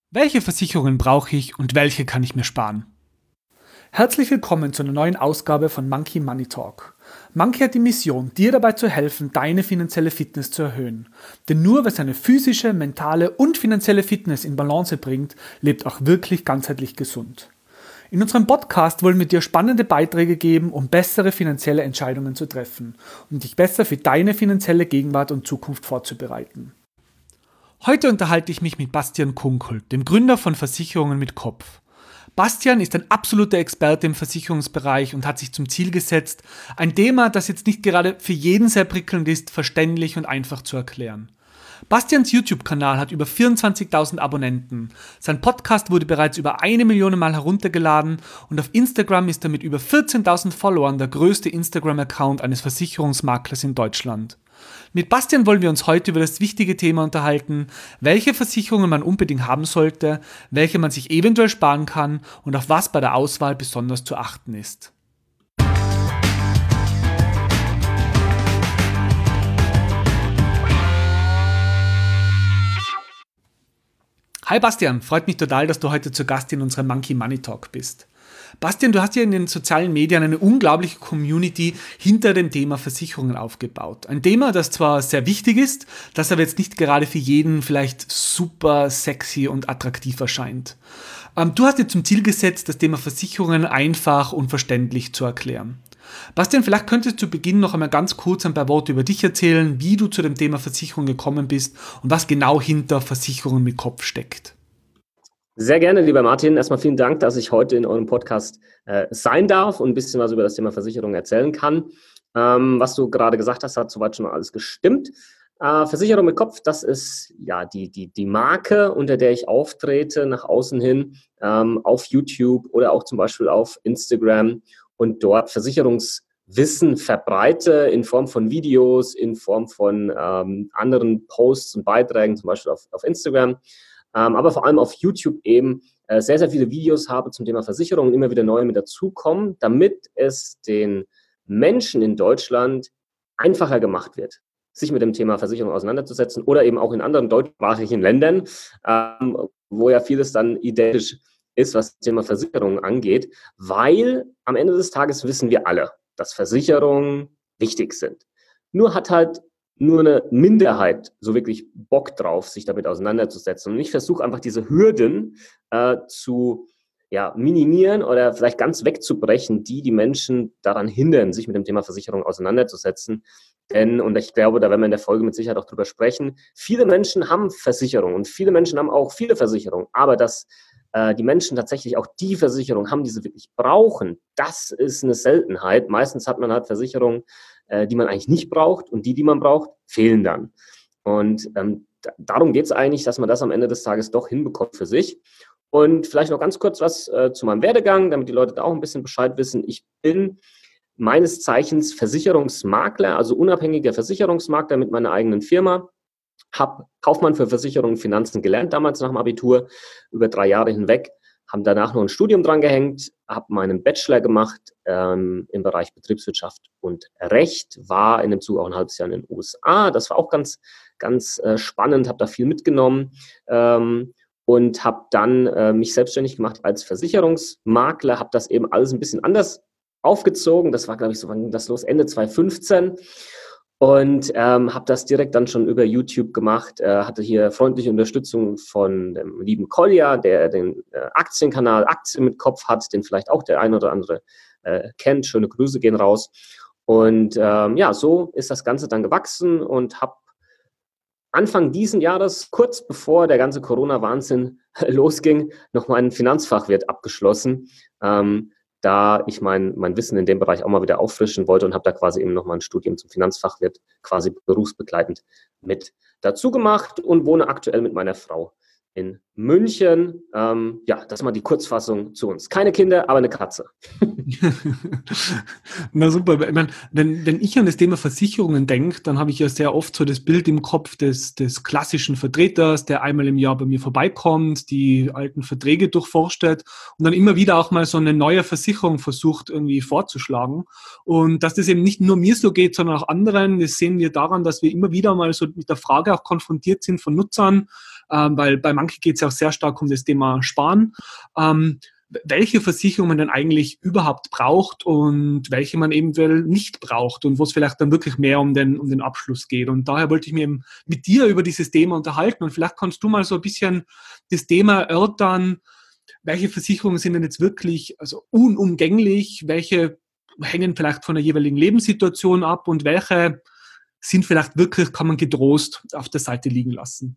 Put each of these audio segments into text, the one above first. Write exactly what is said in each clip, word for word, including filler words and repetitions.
Welche Versicherungen brauche ich und welche kann ich mir sparen? Herzlich willkommen zu einer neuen Ausgabe von Monkey Money Talk. Monkey hat die Mission, dir dabei zu helfen, deine finanzielle Fitness zu erhöhen. Denn nur wer seine physische, mentale und finanzielle Fitness in Balance bringt, lebt auch wirklich ganzheitlich gesund. In unserem Podcast wollen wir dir spannende Beiträge geben, um bessere finanzielle Entscheidungen zu treffen und dich besser für deine finanzielle Gegenwart und Zukunft vorzubereiten. Heute unterhalte ich mich mit Bastian Kunkel, dem Gründer von Versicherungen mit Kopf. Bastian ist ein absoluter Experte im Versicherungsbereich und hat sich zum Ziel gesetzt, ein Thema, das jetzt nicht gerade für jeden sehr prickelnd ist, verständlich und einfach zu erklären. Bastians YouTube-Kanal hat über vierundzwanzigtausend Abonnenten. Sein Podcast wurde bereits über eine Million Mal heruntergeladen und auf Instagram ist er mit über vierzehntausend Followern der größte Instagram-Account eines Versicherungsmaklers in Deutschland. Mit Bastian wollen wir uns heute über das wichtige Thema unterhalten, welche Versicherungen man unbedingt haben sollte, welche man sich eventuell sparen kann und auf was bei der Auswahl besonders zu achten ist. Hi Bastian, freut mich total, dass du heute zu Gast in unserem Monkey Money Talk bist. Bastian, du hast ja in den sozialen Medien eine unglaubliche Community hinter dem Thema Versicherungen aufgebaut. Ein Thema, das zwar sehr wichtig ist, das aber jetzt nicht gerade für jeden vielleicht super sexy und attraktiv erscheint. Ähm, du hast dir zum Ziel gesetzt, das Thema Versicherungen einfach und verständlich zu erklären. Bastian, vielleicht könntest du zu Beginn noch einmal ganz kurz ein paar Worte über dich erzählen, wie du zu dem Thema Versicherung gekommen bist und was genau hinter Versicherungen mit Kopf steckt. Sehr gerne, lieber Martin. Erstmal vielen Dank, dass ich heute in eurem Podcast äh, sein darf und ein bisschen was über das Thema Versicherung erzählen kann. Ähm, was du gerade gesagt hast, hat soweit schon alles gestimmt. Äh, Versicherung mit Kopf, das ist ja die, die, die Marke, unter der ich auftrete, nach außen hin, ähm, auf YouTube oder auch zum Beispiel auf Instagram und dort Versicherungswissen verbreite in Form von Videos, in Form von ähm, anderen Posts und Beiträgen, zum Beispiel auf, auf Instagram. Ähm, aber vor allem auf YouTube eben äh, sehr, sehr viele Videos habe zum Thema Versicherung und immer wieder neue mit dazukommen, damit es den Menschen in Deutschland einfacher gemacht wird, sich mit dem Thema Versicherung auseinanderzusetzen oder eben auch in anderen deutschsprachigen Ländern, ähm, wo ja vieles dann identisch ist, was das Thema Versicherung angeht, weil am Ende des Tages wissen wir alle, dass Versicherungen wichtig sind. Nur hat halt nur eine Minderheit so wirklich Bock drauf, sich damit auseinanderzusetzen. Und ich versuche einfach diese Hürden äh, zu ja, minimieren oder vielleicht ganz wegzubrechen, die die Menschen daran hindern, sich mit dem Thema Versicherung auseinanderzusetzen. Denn, und ich glaube, da werden wir in der Folge mit Sicherheit auch drüber sprechen, viele Menschen haben Versicherungen und viele Menschen haben auch viele Versicherungen. Aber dass äh, die Menschen tatsächlich auch die Versicherung haben, die sie wirklich brauchen, das ist eine Seltenheit. Meistens hat man halt Versicherungen, die man eigentlich nicht braucht und die, die man braucht, fehlen dann. Und ähm, d- darum geht es eigentlich, dass man das am Ende des Tages doch hinbekommt für sich. Und vielleicht noch ganz kurz was äh, zu meinem Werdegang, damit die Leute da auch ein bisschen Bescheid wissen. Ich bin meines Zeichens Versicherungsmakler, also unabhängiger Versicherungsmakler mit meiner eigenen Firma. Habe Kaufmann für Versicherungen und Finanzen gelernt, damals nach dem Abitur, über drei Jahre hinweg. Haben danach noch ein Studium dran gehängt, habe meinen Bachelor gemacht ähm, im Bereich Betriebswirtschaft und Recht, war in dem Zug auch ein halbes Jahr in den U S A. Das war auch ganz, ganz äh, spannend, habe da viel mitgenommen ähm, und habe dann äh, mich selbstständig gemacht als Versicherungsmakler, habe das eben alles ein bisschen anders aufgezogen. Das war, glaube ich, so, wann ging das los? Ende zwanzig fünfzehn. Und ähm, habe das direkt dann schon über YouTube gemacht, äh, hatte hier freundliche Unterstützung von dem lieben Kolja, der den äh, Aktienkanal Aktien mit Kopf hat, den vielleicht auch der ein oder andere äh, kennt. Schöne Grüße gehen raus. Und ähm, ja, so ist das Ganze dann gewachsen und habe Anfang diesen Jahres, kurz bevor der ganze Corona-Wahnsinn losging, noch meinen Finanzfachwirt abgeschlossen. Ähm, da ich mein, mein Wissen in dem Bereich auch mal wieder auffrischen wollte und habe da quasi eben nochmal ein Studium zum Finanzfachwirt quasi berufsbegleitend mit dazu gemacht und wohne aktuell mit meiner Frau in München. Ähm, ja, das ist mal die Kurzfassung zu uns. Keine Kinder, aber eine Katze. Na super, ich meine, wenn, wenn ich an das Thema Versicherungen denke, dann habe ich ja sehr oft so das Bild im Kopf des, des klassischen Vertreters, der einmal im Jahr bei mir vorbeikommt, die alten Verträge durchforstet und dann immer wieder auch mal so eine neue Versicherung versucht irgendwie vorzuschlagen. Und dass das eben nicht nur mir so geht, sondern auch anderen, das sehen wir daran, dass wir immer wieder mal so mit der Frage auch konfrontiert sind von Nutzern, ähm, weil bei manchen geht es ja auch sehr stark um das Thema Sparen. Ähm, welche Versicherung man denn eigentlich überhaupt braucht und welche man eventuell nicht braucht und wo es vielleicht dann wirklich mehr um den, um den Abschluss geht. Und daher wollte ich mich eben mit dir über dieses Thema unterhalten und vielleicht kannst du mal so ein bisschen das Thema erörtern, welche Versicherungen sind denn jetzt wirklich also unumgänglich, welche hängen vielleicht von der jeweiligen Lebenssituation ab und welche sind vielleicht wirklich, kann man getrost auf der Seite liegen lassen.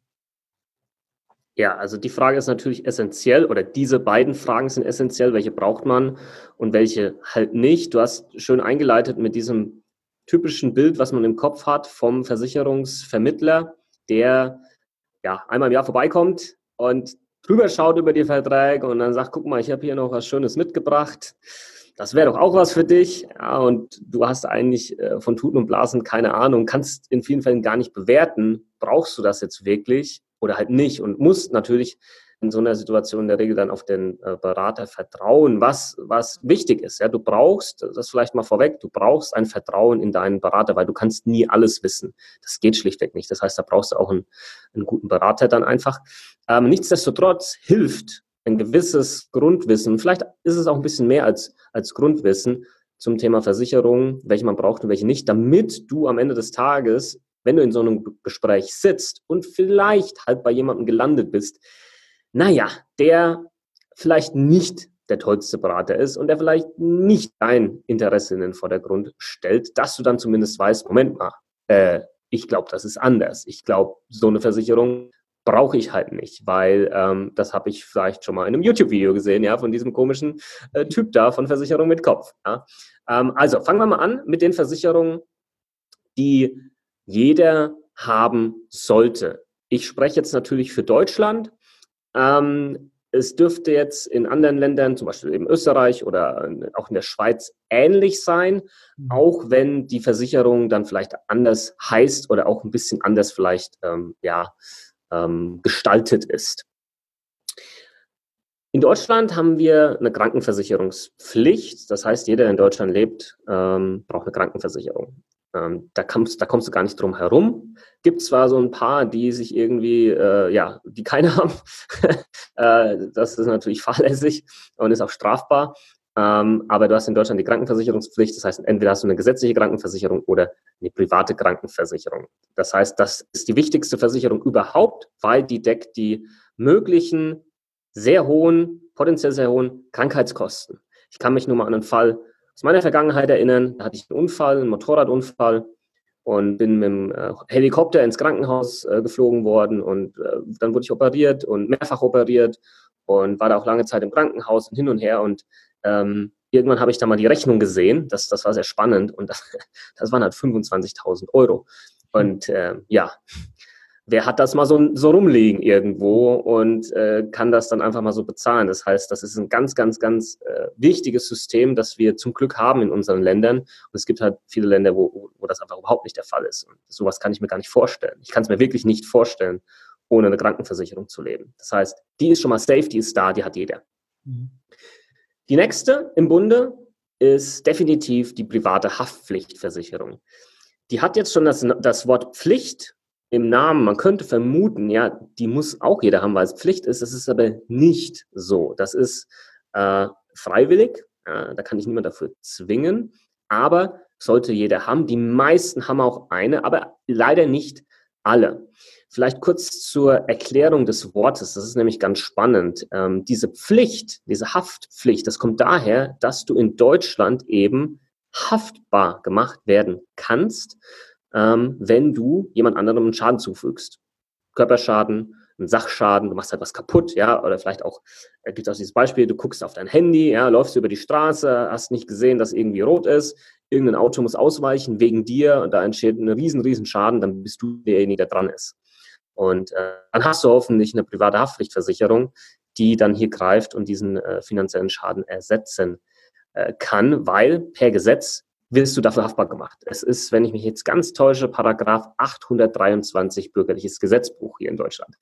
Ja, also die Frage ist natürlich essentiell oder diese beiden Fragen sind essentiell. Welche braucht man und welche halt nicht? Du hast schön eingeleitet mit diesem typischen Bild, was man im Kopf hat vom Versicherungsvermittler, der ja einmal im Jahr vorbeikommt und drüber schaut über die Verträge und dann sagt, guck mal, ich habe hier noch was Schönes mitgebracht. Das wäre doch auch was für dich. Ja, und du hast eigentlich äh, von Tuten und Blasen keine Ahnung, kannst in vielen Fällen gar nicht bewerten, brauchst du das jetzt wirklich oder halt nicht und musst natürlich in so einer Situation in der Regel dann auf den äh, Berater vertrauen, was, was wichtig ist. Ja, du brauchst, das vielleicht mal vorweg, du brauchst ein Vertrauen in deinen Berater, weil du kannst nie alles wissen. Das geht schlichtweg nicht. Das heißt, da brauchst du auch einen, einen guten Berater dann einfach. Ähm, nichtsdestotrotz hilft ein gewisses Grundwissen, vielleicht ist es auch ein bisschen mehr als, als Grundwissen zum Thema Versicherung, welche man braucht und welche nicht, damit du am Ende des Tages, wenn du in so einem Gespräch sitzt und vielleicht halt bei jemandem gelandet bist, naja, der vielleicht nicht der tollste Berater ist und der vielleicht nicht dein Interesse in den Vordergrund stellt, dass du dann zumindest weißt, Moment mal, äh, ich glaube, das ist anders. Ich glaube, so eine Versicherung brauche ich halt nicht, weil ähm, das habe ich vielleicht schon mal in einem YouTube-Video gesehen, ja, von diesem komischen äh, Typ da von Versicherung mit Kopf. Ja. Ähm, also fangen wir mal an mit den Versicherungen, die jeder haben sollte. Ich spreche jetzt natürlich für Deutschland. Ähm, es dürfte jetzt in anderen Ländern, zum Beispiel eben Österreich oder auch in der Schweiz, ähnlich sein, auch wenn die Versicherung dann vielleicht anders heißt oder auch ein bisschen anders vielleicht, ähm, ja, ähm, gestaltet ist. In Deutschland haben wir eine Krankenversicherungspflicht. Das heißt, jeder, der in Deutschland lebt, ähm, braucht eine Krankenversicherung. Ähm, da, kommst, da kommst du gar nicht drum herum. Gibt zwar so ein paar, die sich irgendwie, äh, ja, die keine haben. äh, das ist natürlich fahrlässig und ist auch strafbar. Ähm, aber du hast in Deutschland die Krankenversicherungspflicht. Das heißt, entweder hast du eine gesetzliche Krankenversicherung oder eine private Krankenversicherung. Das heißt, das ist die wichtigste Versicherung überhaupt, weil die deckt die möglichen sehr hohen, potenziell sehr hohen Krankheitskosten. Ich kann mich nur mal an einen Fall aus meiner Vergangenheit erinnern. Da hatte ich einen Unfall, einen Motorradunfall und bin mit dem äh, Helikopter ins Krankenhaus äh, geflogen worden und äh, dann wurde ich operiert und mehrfach operiert und war da auch lange Zeit im Krankenhaus und hin und her und ähm, irgendwann habe ich da mal die Rechnung gesehen. Das, das war sehr spannend und das, das waren halt fünfundzwanzigtausend Euro. Und äh, ja, wer hat das mal so, so rumliegen irgendwo und äh, kann das dann einfach mal so bezahlen? Das heißt, das ist ein ganz, ganz, ganz äh, wichtiges System, das wir zum Glück haben in unseren Ländern. Und es gibt halt viele Länder, wo, wo das einfach überhaupt nicht der Fall ist. Und sowas kann ich mir gar nicht vorstellen. Ich kann es mir wirklich nicht vorstellen, ohne eine Krankenversicherung zu leben. Das heißt, die ist schon mal safe, die ist da, die hat jeder. Mhm. Die nächste im Bunde ist definitiv die private Haftpflichtversicherung. Die hat jetzt schon das, das Wort Pflicht im Namen. Man könnte vermuten, ja, die muss auch jeder haben, weil es Pflicht ist. Das ist aber nicht so. Das ist äh, freiwillig. Ja, da kann ich niemand dafür zwingen. Aber sollte jeder haben. Die meisten haben auch eine, aber leider nicht alle. Vielleicht kurz zur Erklärung des Wortes. Das ist nämlich ganz spannend. Ähm, diese Pflicht, diese Haftpflicht, das kommt daher, dass du in Deutschland eben haftbar gemacht werden kannst, ähm, wenn du jemand anderem einen Schaden zufügst. Körperschaden, einen Sachschaden, du machst halt was kaputt, ja, oder vielleicht auch, da gibt es auch dieses Beispiel, du guckst auf dein Handy, ja, läufst über die Straße, hast nicht gesehen, dass irgendwie rot ist, irgendein Auto muss ausweichen wegen dir und da entsteht ein riesen, riesen Schaden, dann bist du derjenige, der dran ist. Und äh, dann hast du hoffentlich eine private Haftpflichtversicherung, die dann hier greift und diesen äh, finanziellen Schaden ersetzen äh, kann, weil per Gesetz wirst du dafür haftbar gemacht. Es ist, wenn ich mich jetzt ganz täusche, Paragraph achthundertdreiundzwanzig Bürgerliches Gesetzbuch hier in Deutschland.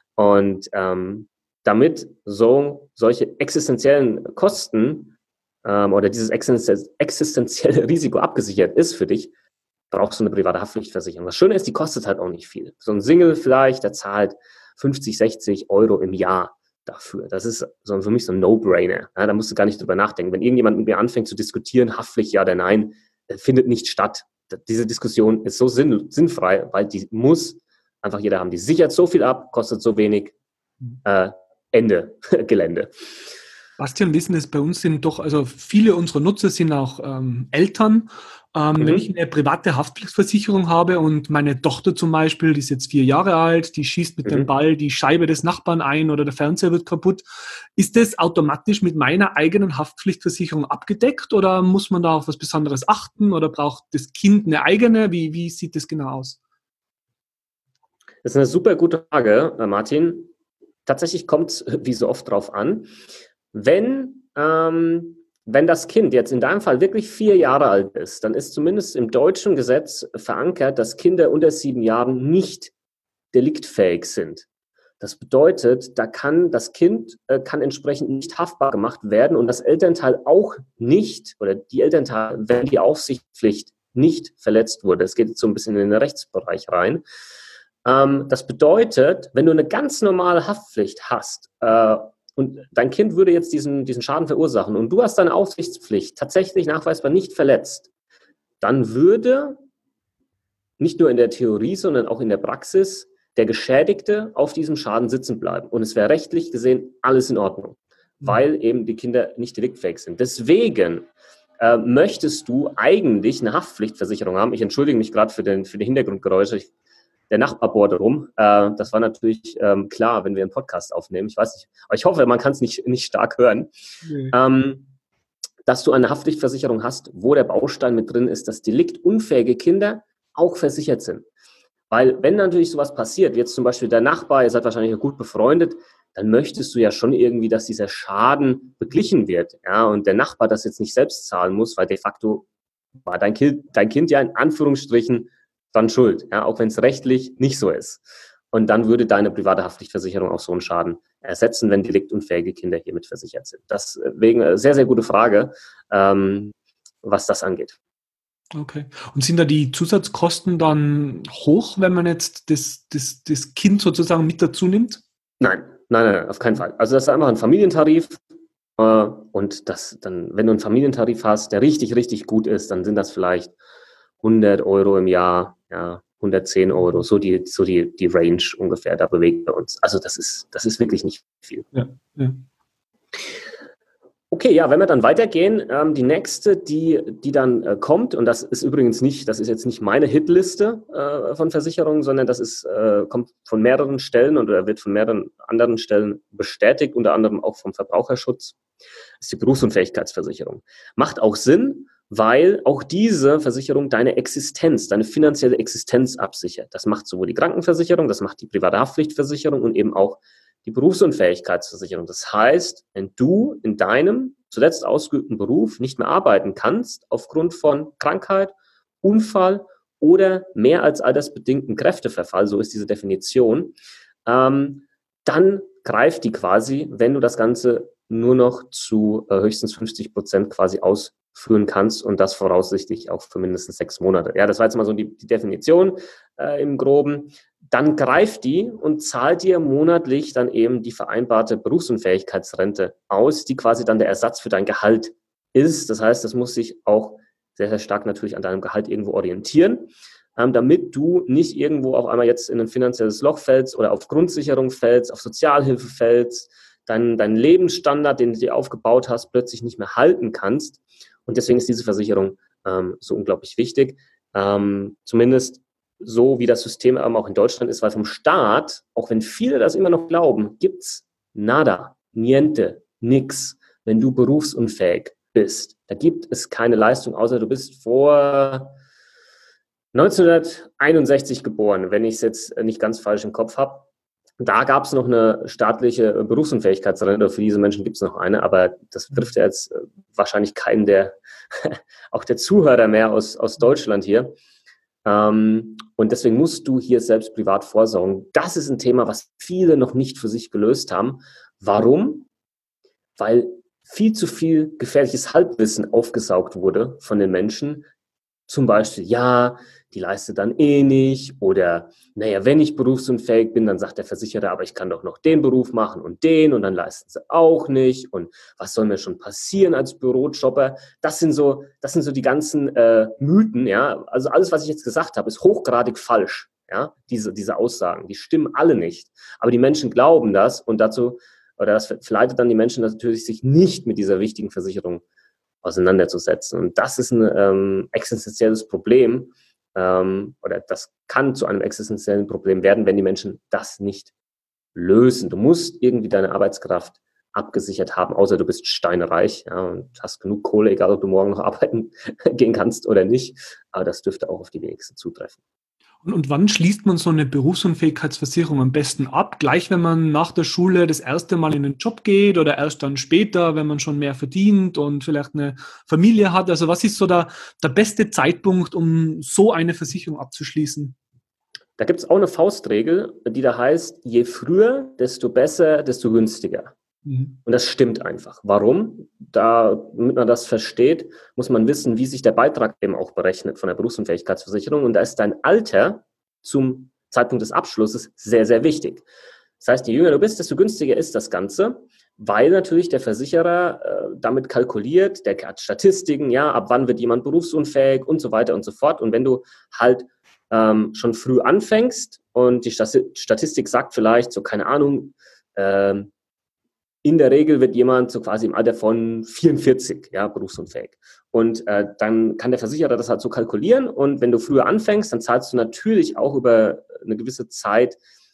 Und ähm, damit so solche existenziellen Kosten ähm, oder dieses existenzielle Risiko abgesichert ist für dich, brauchst du eine private Haftpflichtversicherung. Das Schöne ist, die kostet halt auch nicht viel. So ein Single vielleicht, der zahlt fünfzig, sechzig Euro im Jahr dafür. Das ist so für mich so ein No-Brainer. Ja, da musst du gar nicht drüber nachdenken. Wenn irgendjemand mit mir anfängt zu diskutieren, Haftpflicht ja oder nein, findet nicht statt. Diese Diskussion ist so sinn, sinnfrei, weil die muss einfach jeder haben. Die sichert so viel ab, kostet so wenig, äh, Ende, Gelände. Bastian, wissen es, bei uns sind doch, also viele unserer Nutzer sind auch ähm, Eltern. Ähm, mhm. Wenn ich eine private Haftpflichtversicherung habe und meine Tochter zum Beispiel, die ist jetzt vier Jahre alt, die schießt mit mhm. dem Ball die Scheibe des Nachbarn ein oder der Fernseher wird kaputt, ist das automatisch mit meiner eigenen Haftpflichtversicherung abgedeckt oder muss man da auf was Besonderes achten oder braucht das Kind eine eigene? Wie, wie sieht das genau aus? Das ist eine super gute Frage, Martin. Tatsächlich kommt es wie so oft drauf an. Wenn, ähm, wenn das Kind jetzt in deinem Fall wirklich vier Jahre alt ist, dann ist zumindest im deutschen Gesetz verankert, dass Kinder unter sieben Jahren nicht deliktfähig sind. Das bedeutet, da kann das Kind äh, kann entsprechend nicht haftbar gemacht werden und das Elternteil auch nicht, oder die Elternteil, wenn die Aufsichtspflicht nicht verletzt wurde. Es geht jetzt so ein bisschen in den Rechtsbereich rein. Ähm, das bedeutet, wenn du eine ganz normale Haftpflicht hast, äh, und dein Kind würde jetzt diesen, diesen Schaden verursachen und du hast deine Aufsichtspflicht tatsächlich nachweisbar nicht verletzt, dann würde nicht nur in der Theorie, sondern auch in der Praxis der Geschädigte auf diesem Schaden sitzen bleiben. Und es wäre rechtlich gesehen alles in Ordnung, weil eben die Kinder nicht deliktfähig sind. Deswegen äh, möchtest du eigentlich eine Haftpflichtversicherung haben. Ich entschuldige mich gerade für, den, für die Hintergrundgeräusche. Ich, Der Nachbar bohrt rum. Äh, das war natürlich ähm, klar, wenn wir einen Podcast aufnehmen. Ich weiß nicht, aber ich hoffe, man kann es nicht, nicht stark hören. Nee. Ähm, dass du eine Haftpflichtversicherung hast, wo der Baustein mit drin ist, dass deliktunfähige Kinder auch versichert sind. Weil wenn natürlich sowas passiert, jetzt zum Beispiel der Nachbar, ihr seid wahrscheinlich gut befreundet, dann möchtest du ja schon irgendwie, dass dieser Schaden beglichen wird. Ja, und der Nachbar das jetzt nicht selbst zahlen muss, weil de facto war dein Kind, dein Kind ja in Anführungsstrichen dann schuld, ja, auch wenn es rechtlich nicht so ist. Und dann würde deine private Haftpflichtversicherung auch so einen Schaden ersetzen, wenn deliktunfähige Kinder hiermit versichert sind. Deswegen eine sehr, sehr gute Frage, ähm, was das angeht. Okay. Und sind da die Zusatzkosten dann hoch, wenn man jetzt das, das, das Kind sozusagen mit dazu nimmt? Nein, nein, nein, auf keinen Fall. Also das ist einfach ein Familientarif. Äh, und das dann, wenn du einen Familientarif hast, der richtig, richtig gut ist, dann sind das vielleicht hundert Euro im Jahr, ja, hundertzehn Euro, so die, so die, die Range ungefähr, da bewegen wir uns. Also das ist, das ist wirklich nicht viel. Ja, ja. Okay, ja, wenn wir dann weitergehen, ähm, die nächste, die, die dann äh, kommt, und das ist übrigens nicht, das ist jetzt nicht meine Hitliste äh, von Versicherungen, sondern das ist, äh, kommt von mehreren Stellen und oder wird von mehreren anderen Stellen bestätigt, unter anderem auch vom Verbraucherschutz, das ist die Berufsunfähigkeitsversicherung. Macht auch Sinn, weil auch diese Versicherung deine Existenz, deine finanzielle Existenz absichert. Das macht sowohl die Krankenversicherung, das macht die private Haftpflichtversicherung und eben auch die Berufsunfähigkeitsversicherung. Das heißt, wenn du in deinem zuletzt ausgeübten Beruf nicht mehr arbeiten kannst, aufgrund von Krankheit, Unfall oder mehr als altersbedingten Kräfteverfall, so ist diese Definition, ähm, dann greift die quasi, wenn du das Ganze nur noch zu äh, höchstens fünfzig Prozent quasi ausführen kannst und das voraussichtlich auch für mindestens sechs Monate. Ja, das war jetzt mal so die, die Definition äh, im Groben. Dann greift die und zahlt dir monatlich dann eben die vereinbarte Berufsunfähigkeitsrente aus, die quasi dann der Ersatz für dein Gehalt ist. Das heißt, das muss sich auch sehr, sehr stark natürlich an deinem Gehalt irgendwo orientieren, ähm, damit du nicht irgendwo auf einmal jetzt in ein finanzielles Loch fällst oder auf Grundsicherung fällst, auf Sozialhilfe fällst, deinen dein Lebensstandard, den du dir aufgebaut hast, plötzlich nicht mehr halten kannst. Und deswegen ist diese Versicherung ähm, so unglaublich wichtig. Ähm, zumindest so wie das System auch in Deutschland ist, weil vom Staat, auch wenn viele das immer noch glauben, gibt's nada, niente, nix, wenn du berufsunfähig bist. Da gibt es keine Leistung, außer du bist vor neunzehnhunderteinundsechzig geboren, wenn ich es jetzt nicht ganz falsch im Kopf habe. Da gab es noch eine staatliche Berufsunfähigkeitsrente, für diese Menschen gibt es noch eine, aber das trifft ja jetzt wahrscheinlich keinen der, auch der Zuhörer mehr aus, aus Deutschland hier. Ähm, und deswegen musst du hier selbst privat vorsorgen. Das ist ein Thema, was viele noch nicht für sich gelöst haben. Warum? Weil viel zu viel gefährliches Halbwissen aufgesaugt wurde von den Menschen, Zum Beispiel, ja, die leistet dann eh nicht oder, naja, wenn ich berufsunfähig bin, dann sagt der Versicherer, aber ich kann doch noch den Beruf machen und den und dann leisten sie auch nicht und was soll mir schon passieren als Bürojobber? Das sind so, das sind so die ganzen äh, Mythen, ja, also alles, was ich jetzt gesagt habe, ist hochgradig falsch, ja, diese, diese Aussagen, die stimmen alle nicht, aber die Menschen glauben das und dazu, oder das verleitet dann die Menschen natürlich, sich nicht mit dieser wichtigen Versicherung auseinanderzusetzen. Und das ist ein ähm, existenzielles Problem, ähm, oder das kann zu einem existenziellen Problem werden, wenn die Menschen das nicht lösen. Du musst irgendwie deine Arbeitskraft abgesichert haben, außer du bist steinreich, ja, und hast genug Kohle, egal ob du morgen noch arbeiten gehen kannst oder nicht. Aber das dürfte auch auf die wenigsten zutreffen. Und, und wann schließt man so eine Berufsunfähigkeitsversicherung am besten ab? Gleich, wenn man nach der Schule das erste Mal in den Job geht oder erst dann später, wenn man schon mehr verdient und vielleicht eine Familie hat? Also was ist so der, der beste Zeitpunkt, um so eine Versicherung abzuschließen? Da gibt es auch eine Faustregel, die da heißt, je früher, desto besser, desto günstiger. Mhm. Und das stimmt einfach. Warum? Da, damit man das versteht, muss man wissen, wie sich der Beitrag eben auch berechnet von der Berufsunfähigkeitsversicherung. Und da ist dein Alter zum Zeitpunkt des Abschlusses sehr, sehr wichtig. Das heißt, je jünger du bist, desto günstiger ist das Ganze, weil natürlich der Versicherer äh, damit kalkuliert, der hat Statistiken, ja, ab wann wird jemand berufsunfähig und so weiter und so fort. Und wenn du halt ähm, schon früh anfängst und die Statistik sagt vielleicht so, keine Ahnung, ähm, in der Regel wird jemand so quasi im Alter von vierundvierzig, ja, berufsunfähig. Und äh, dann kann der Versicherer das halt so kalkulieren. Und wenn du früher anfängst, dann zahlst du natürlich auch über eine gewisse Zeit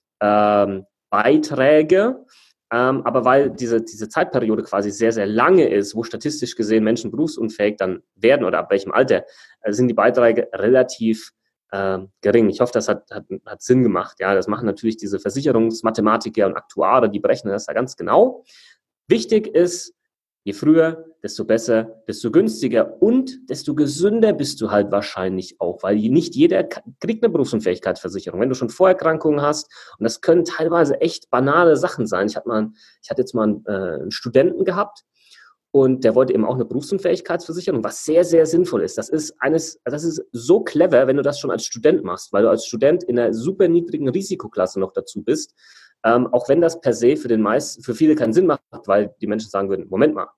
ähm, Beiträge. Ähm, aber weil diese, diese Zeitperiode quasi sehr, sehr lange ist, wo statistisch gesehen Menschen berufsunfähig dann werden oder ab welchem Alter, äh, sind die Beiträge relativ äh, gering. Ich hoffe, das hat, hat, hat Sinn gemacht. Ja, das machen natürlich diese Versicherungsmathematiker und Aktuare, die berechnen das da ganz genau. Wichtig ist, je früher, desto besser, desto günstiger und desto gesünder bist du halt wahrscheinlich auch, weil nicht jeder kriegt eine Berufsunfähigkeitsversicherung. Wenn du schon Vorerkrankungen hast, und das können teilweise echt banale Sachen sein. Ich hatte, mal, ich hatte jetzt mal einen, äh, einen Studenten gehabt, und der wollte eben auch eine Berufsunfähigkeitsversicherung, was sehr, sehr sinnvoll ist. Das ist eines, das ist so clever, wenn du das schon als Student machst, weil du als Student in einer super niedrigen Risikoklasse noch dazu bist. Ähm, auch wenn das per se für den meisten, für viele keinen Sinn macht, weil die Menschen sagen würden, Moment mal,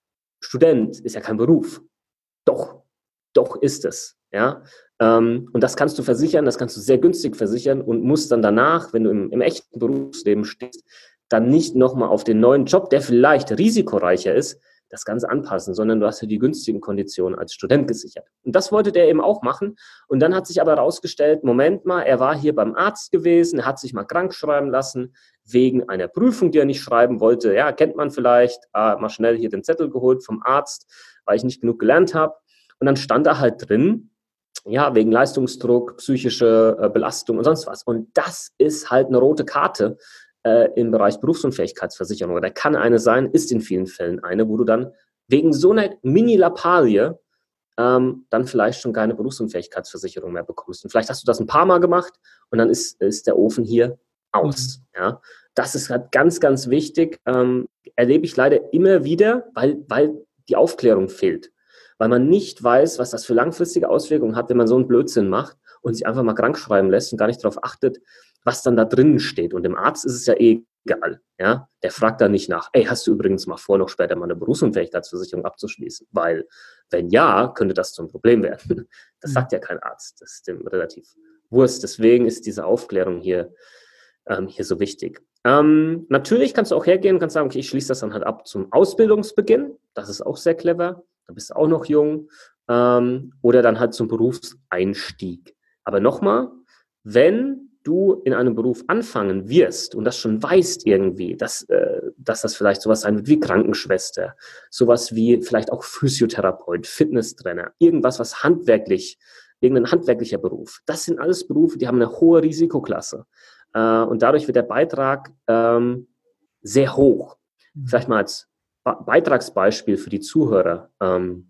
Student ist ja kein Beruf. Doch, doch ist es. Ja? Ähm, und das kannst du versichern, das kannst du sehr günstig versichern und musst dann danach, wenn du im, im echten Berufsleben stehst, dann nicht nochmal auf den neuen Job, der vielleicht risikoreicher ist, das Ganze anpassen, sondern du hast ja die günstigen Konditionen als Student gesichert. Und das wollte der eben auch machen. Und dann hat sich aber herausgestellt, Moment mal, er war hier beim Arzt gewesen, er hat sich mal krank schreiben lassen, wegen einer Prüfung, die er nicht schreiben wollte. Ja, kennt man vielleicht, ah, mal schnell hier den Zettel geholt vom Arzt, weil ich nicht genug gelernt habe. Und dann stand da halt drin, ja, wegen Leistungsdruck, psychische äh, Belastung und sonst was. Und das ist halt eine rote Karte im Bereich Berufsunfähigkeitsversicherung, oder kann eine sein, ist in vielen Fällen eine, wo du dann wegen so einer Mini-Lappalie ähm, dann vielleicht schon keine Berufsunfähigkeitsversicherung mehr bekommst. Und vielleicht hast du das ein paar Mal gemacht und dann ist, ist der Ofen hier aus. Mhm. Ja? Das ist halt ganz, ganz wichtig. Ähm, erlebe ich leider immer wieder, weil, weil die Aufklärung fehlt. Weil man nicht weiß, was das für langfristige Auswirkungen hat, wenn man so einen Blödsinn macht und sich einfach mal krank schreiben lässt und gar nicht darauf achtet, was dann da drinnen steht. Und dem Arzt ist es ja eh egal. Ja? Der fragt da nicht nach, ey, hast du übrigens mal vor, noch später mal eine Berufsunfähigkeitsversicherung abzuschließen? Weil, wenn ja, könnte das zum Problem werden. Das sagt ja kein Arzt. Das ist dem relativ Wurst. Deswegen ist diese Aufklärung hier, ähm, hier so wichtig. Ähm, natürlich kannst du auch hergehen und kannst sagen, okay, ich schließe das dann halt ab zum Ausbildungsbeginn. Das ist auch sehr clever. Da bist du auch noch jung. Ähm, oder dann halt zum Berufseinstieg. Aber nochmal, wenn du in einem Beruf anfangen wirst und das schon weißt irgendwie, dass, äh, dass das vielleicht sowas sein wird wie Krankenschwester, sowas wie vielleicht auch Physiotherapeut, Fitnesstrainer, irgendwas, was handwerklich, irgendein handwerklicher Beruf. Das sind alles Berufe, die haben eine hohe Risikoklasse. Äh, und dadurch wird der Beitrag ähm, sehr hoch. Vielleicht mal als Be- Beitragsbeispiel für die Zuhörer. Ähm,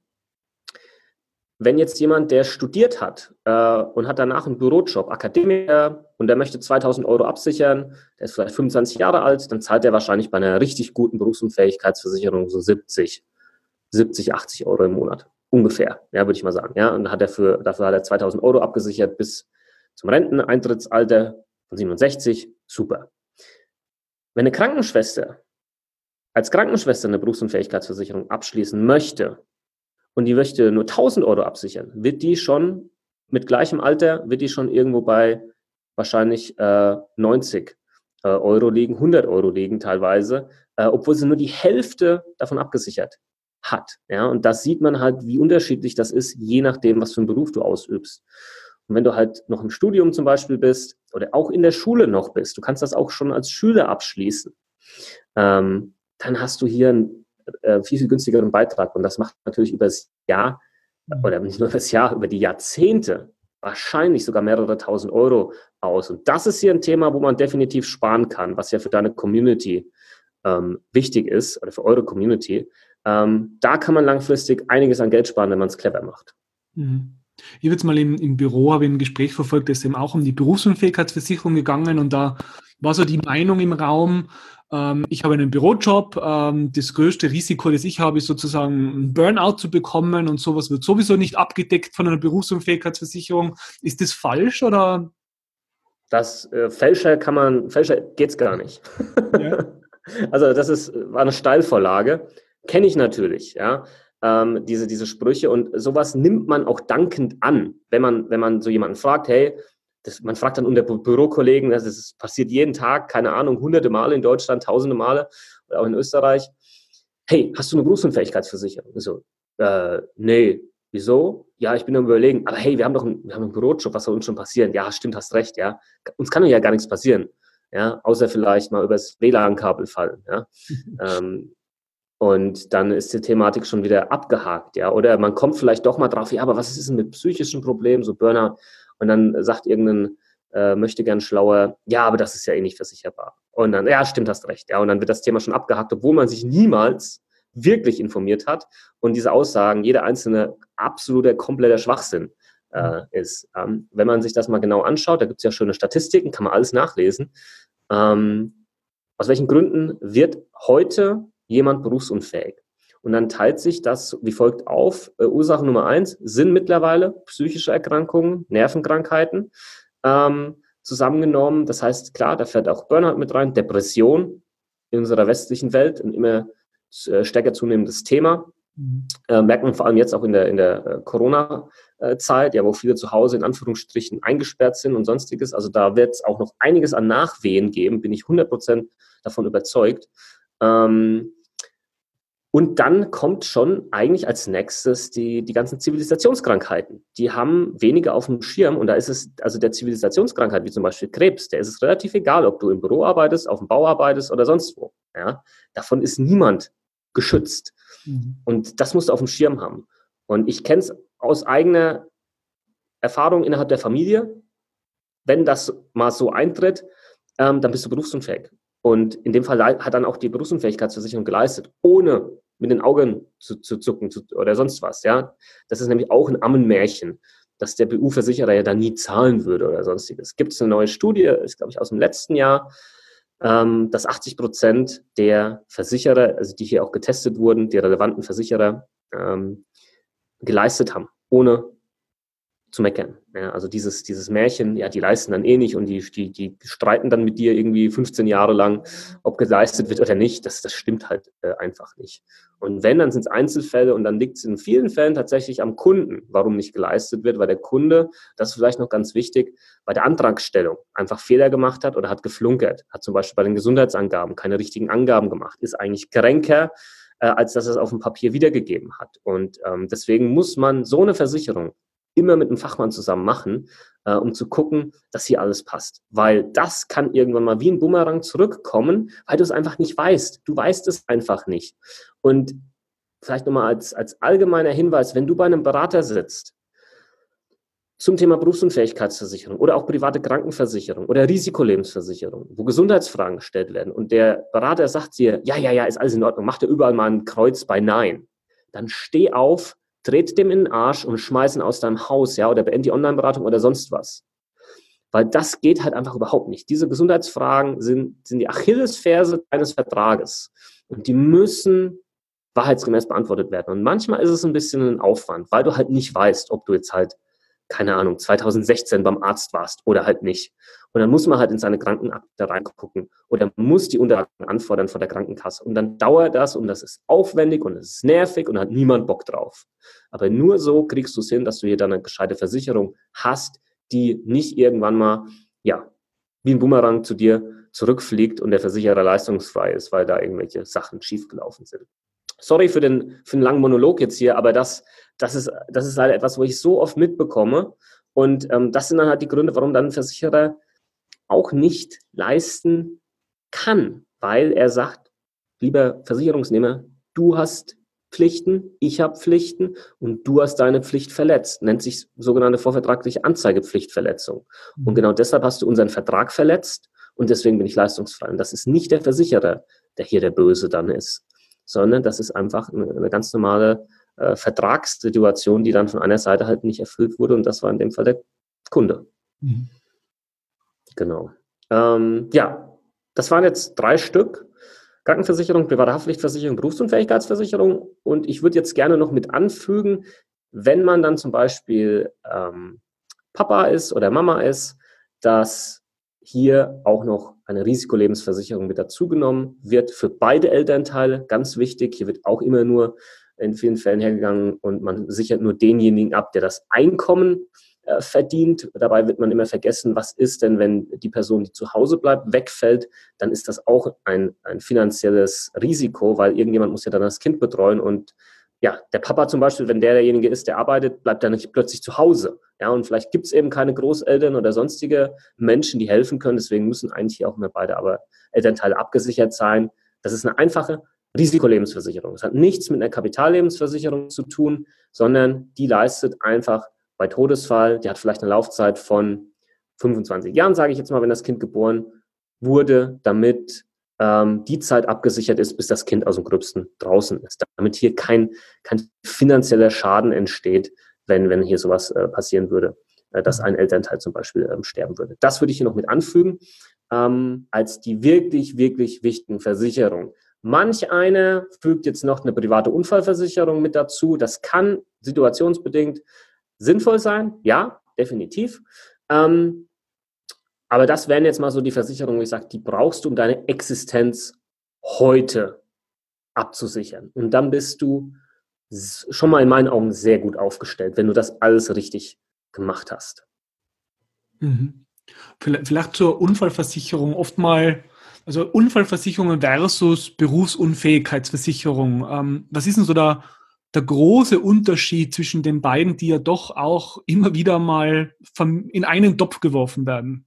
Wenn jetzt jemand, der studiert hat äh, und hat danach einen Bürojob, Akademiker, und der möchte zweitausend Euro absichern, der ist vielleicht fünfundzwanzig Jahre alt, dann zahlt er wahrscheinlich bei einer richtig guten Berufsunfähigkeitsversicherung so siebzig, achtzig Euro im Monat. ungefähr, ja, würde ich mal sagen. Ja, und hat er für, dafür hat er zweitausend Euro abgesichert bis zum Renteneintrittsalter von siebenundsechzig. Super. Wenn eine Krankenschwester als Krankenschwester eine Berufsunfähigkeitsversicherung abschließen möchte und die möchte nur tausend Euro absichern, wird die schon mit gleichem Alter, wird die schon irgendwo bei wahrscheinlich äh, neunzig äh, Euro liegen, hundert Euro liegen teilweise, äh, obwohl sie nur die Hälfte davon abgesichert hat. Ja? Und das sieht man halt, wie unterschiedlich das ist, je nachdem, was für einen Beruf du ausübst. Und wenn du halt noch im Studium zum Beispiel bist oder auch in der Schule noch bist, du kannst das auch schon als Schüler abschließen, ähm, dann hast du hier einen äh, viel, viel günstigeren Beitrag. Und das macht natürlich über das Jahr, oder nicht nur über das Jahr, über die Jahrzehnte wahrscheinlich sogar mehrere tausend Euro aus. Und das ist hier ein Thema, wo man definitiv sparen kann, was ja für deine Community ähm, wichtig ist, oder für eure Community. Ähm, da kann man langfristig einiges an Geld sparen, wenn man es clever macht. Mhm. Ich habe jetzt mal im, im Büro, habe ich ein Gespräch verfolgt, das ist eben auch um die Berufsunfähigkeitsversicherung gegangen, und da war so die Meinung im Raum, ähm, ich habe einen Bürojob, ähm, das größte Risiko, das ich habe, ist sozusagen einen Burnout zu bekommen, und sowas wird sowieso nicht abgedeckt von einer Berufsunfähigkeitsversicherung. Ist das falsch oder? Das äh, Fälscher kann man, Fälscher geht's gar nicht. Ja. Also das ist, war eine Steilvorlage, kenne ich natürlich, ja. Ähm, diese, diese Sprüche, und sowas nimmt man auch dankend an, wenn man, wenn man so jemanden fragt, hey, das, man fragt dann unter Bü Bürokollegen, das, ist, das passiert jeden Tag, keine Ahnung, hunderte Male in Deutschland, tausende Male, oder auch in Österreich, hey, hast du eine Berufsunfähigkeitsversicherung? Ich so, äh, nee, wieso? Ja, ich bin am Überlegen, aber hey, wir haben doch einen, wir haben einen Bürojob, was soll uns schon passieren? Ja, stimmt, hast recht, ja, uns kann ja gar nichts passieren, ja, außer vielleicht mal übers W L A N-Kabel fallen, ja, ähm, und dann ist die Thematik schon wieder abgehakt, ja. Oder man kommt vielleicht doch mal drauf, ja, aber was ist denn mit psychischen Problemen, so Burnout? Und dann sagt irgendein äh, möchte gern schlauer, ja, aber das ist ja eh nicht versicherbar. Und dann, ja, stimmt, hast recht, ja. Und dann wird das Thema schon abgehakt, obwohl man sich niemals wirklich informiert hat und diese Aussagen, jeder einzelne absoluter, kompletter Schwachsinn äh, ist. Ähm, wenn man sich das mal genau anschaut, da gibt es ja schöne Statistiken, kann man alles nachlesen. Ähm, aus welchen Gründen wird heute jemand berufsunfähig? Und dann teilt sich das wie folgt auf. Äh, Ursache Nummer eins sind mittlerweile psychische Erkrankungen, Nervenkrankheiten ähm, zusammengenommen. Das heißt, klar, da fährt auch Burnout mit rein, Depression in unserer westlichen Welt, ein immer äh, stärker zunehmendes Thema. Mhm. Äh, merkt man vor allem jetzt auch in der, in der äh, Corona-Zeit, ja, wo viele zu Hause in Anführungsstrichen eingesperrt sind und sonstiges. Also da wird es auch noch einiges an Nachwehen geben, bin ich hundert Prozent davon überzeugt. Ähm, und dann kommt schon eigentlich als nächstes die, die ganzen Zivilisationskrankheiten. Die haben weniger auf dem Schirm, und da ist es, also der Zivilisationskrankheit, wie zum Beispiel Krebs, der ist es relativ egal, ob du im Büro arbeitest, auf dem Bau arbeitest oder sonst wo. Ja? Davon ist niemand geschützt. Mhm. Und das musst du auf dem Schirm haben. Und ich kenne es aus eigener Erfahrung innerhalb der Familie. Wenn das mal so eintritt, ähm, dann bist du berufsunfähig. Und in dem Fall hat dann auch die Berufsunfähigkeitsversicherung geleistet, ohne mit den Augen zu, zu zucken zu, oder sonst was. Ja, das ist nämlich auch ein Ammenmärchen, dass der B U-Versicherer ja da nie zahlen würde oder sonstiges. Gibt es eine neue Studie, ist glaube ich aus dem letzten Jahr, ähm, dass achtzig Prozent der Versicherer, also die hier auch getestet wurden, die relevanten Versicherer, ähm, geleistet haben, ohne zu meckern. Ja, also dieses, dieses Märchen, ja, die leisten dann eh nicht, und die, die, die streiten dann mit dir irgendwie fünfzehn Jahre lang, ob geleistet wird oder nicht. Das, das stimmt halt äh, einfach nicht. Und wenn, dann sind es Einzelfälle, und dann liegt es in vielen Fällen tatsächlich am Kunden, warum nicht geleistet wird, weil der Kunde, das ist vielleicht noch ganz wichtig, bei der Antragstellung einfach Fehler gemacht hat oder hat geflunkert, hat zum Beispiel bei den Gesundheitsangaben keine richtigen Angaben gemacht, ist eigentlich kränker, äh, als dass es auf dem Papier wiedergegeben hat. Und ähm, deswegen muss man so eine Versicherung immer mit einem Fachmann zusammen machen, äh, um zu gucken, dass hier alles passt. Weil das kann irgendwann mal wie ein Bumerang zurückkommen, weil du es einfach nicht weißt. Du weißt es einfach nicht. Und vielleicht nochmal als, als allgemeiner Hinweis, wenn du bei einem Berater sitzt, zum Thema Berufsunfähigkeitsversicherung oder auch private Krankenversicherung oder Risikolebensversicherung, wo Gesundheitsfragen gestellt werden, und der Berater sagt dir, ja, ja, ja, ist alles in Ordnung, mach dir überall mal ein Kreuz bei Nein, dann steh auf, dreht dem in den Arsch und schmeißen aus deinem Haus, ja, oder beend die Online-Beratung oder sonst was. Weil das geht halt einfach überhaupt nicht. Diese Gesundheitsfragen sind, sind die Achillesferse deines Vertrages. Und die müssen wahrheitsgemäß beantwortet werden. Und manchmal ist es ein bisschen ein Aufwand, weil du halt nicht weißt, ob du jetzt halt, keine Ahnung, zwanzig sechzehn beim Arzt warst oder halt nicht. Und dann muss man halt in seine Krankenakte reingucken oder muss die Unterlagen anfordern von der Krankenkasse. Und dann dauert das und das ist aufwendig und es ist nervig und da hat niemand Bock drauf. Aber nur so kriegst du es hin, dass du hier dann eine gescheite Versicherung hast, die nicht irgendwann mal, ja, wie ein Bumerang zu dir zurückfliegt und der Versicherer leistungsfrei ist, weil da irgendwelche Sachen schiefgelaufen sind. Sorry für den, für den langen Monolog jetzt hier, aber das, das, ist, das ist leider etwas, wo ich so oft mitbekomme. Und ähm, das sind dann halt die Gründe, warum dann ein Versicherer auch nicht leisten kann, weil er sagt, lieber Versicherungsnehmer, du hast Pflichten, ich habe Pflichten und du hast deine Pflicht verletzt. Nennt sich sogenannte vorvertragliche Anzeigepflichtverletzung. Und genau deshalb hast du unseren Vertrag verletzt und deswegen bin ich leistungsfrei. Und das ist nicht der Versicherer, der hier der Böse dann ist, sondern das ist einfach eine, eine ganz normale äh, Vertragssituation, die dann von einer Seite halt nicht erfüllt wurde und das war in dem Fall der Kunde. Mhm. Genau. Ähm, ja, das waren jetzt drei Stück. Krankenversicherung, private Haftpflichtversicherung, Berufsunfähigkeitsversicherung. Und ich würde jetzt gerne noch mit anfügen, wenn man dann zum Beispiel ähm, Papa ist oder Mama ist, dass hier auch noch eine Risikolebensversicherung mit dazugenommen wird für beide Elternteile. Ganz wichtig, hier wird auch immer nur in vielen Fällen hergegangen und man sichert nur denjenigen ab, der das Einkommen äh, verdient. Dabei wird man immer vergessen, was ist denn, wenn die Person, die zu Hause bleibt, wegfällt, dann ist das auch ein, ein finanzielles Risiko, weil irgendjemand muss ja dann das Kind betreuen und ja, der Papa zum Beispiel, wenn der derjenige ist, der arbeitet, bleibt dann nicht plötzlich zu Hause. Ja, und vielleicht gibt es eben keine Großeltern oder sonstige Menschen, die helfen können. Deswegen müssen eigentlich auch immer beide aber Elternteile abgesichert sein. Das ist eine einfache Risikolebensversicherung. Es hat nichts mit einer Kapitallebensversicherung zu tun, sondern die leistet einfach bei Todesfall, die hat vielleicht eine Laufzeit von fünfundzwanzig Jahren, sage ich jetzt mal, wenn das Kind geboren wurde, damit ähm, die Zeit abgesichert ist, bis das Kind aus dem Gröbsten draußen ist. Damit hier kein, kein finanzieller Schaden entsteht, wenn, wenn hier sowas äh, passieren würde, äh, dass ein Elternteil zum Beispiel ähm, sterben würde. Das würde ich hier noch mit anfügen, ähm, als die wirklich, wirklich wichtigen Versicherungen. Manch einer fügt jetzt noch eine private Unfallversicherung mit dazu. Das kann situationsbedingt sinnvoll sein, ja, definitiv. Ähm, aber das wären jetzt mal so die Versicherungen, wo ich sage, die brauchst du, um deine Existenz heute abzusichern. Und dann bist du schon mal in meinen Augen sehr gut aufgestellt, wenn du das alles richtig gemacht hast. Mhm. Vielleicht zur Unfallversicherung oft mal, also Unfallversicherung versus Berufsunfähigkeitsversicherung. Ähm, was ist denn so der, der große Unterschied zwischen den beiden, die ja doch auch immer wieder mal vom, in einen Topf geworfen werden?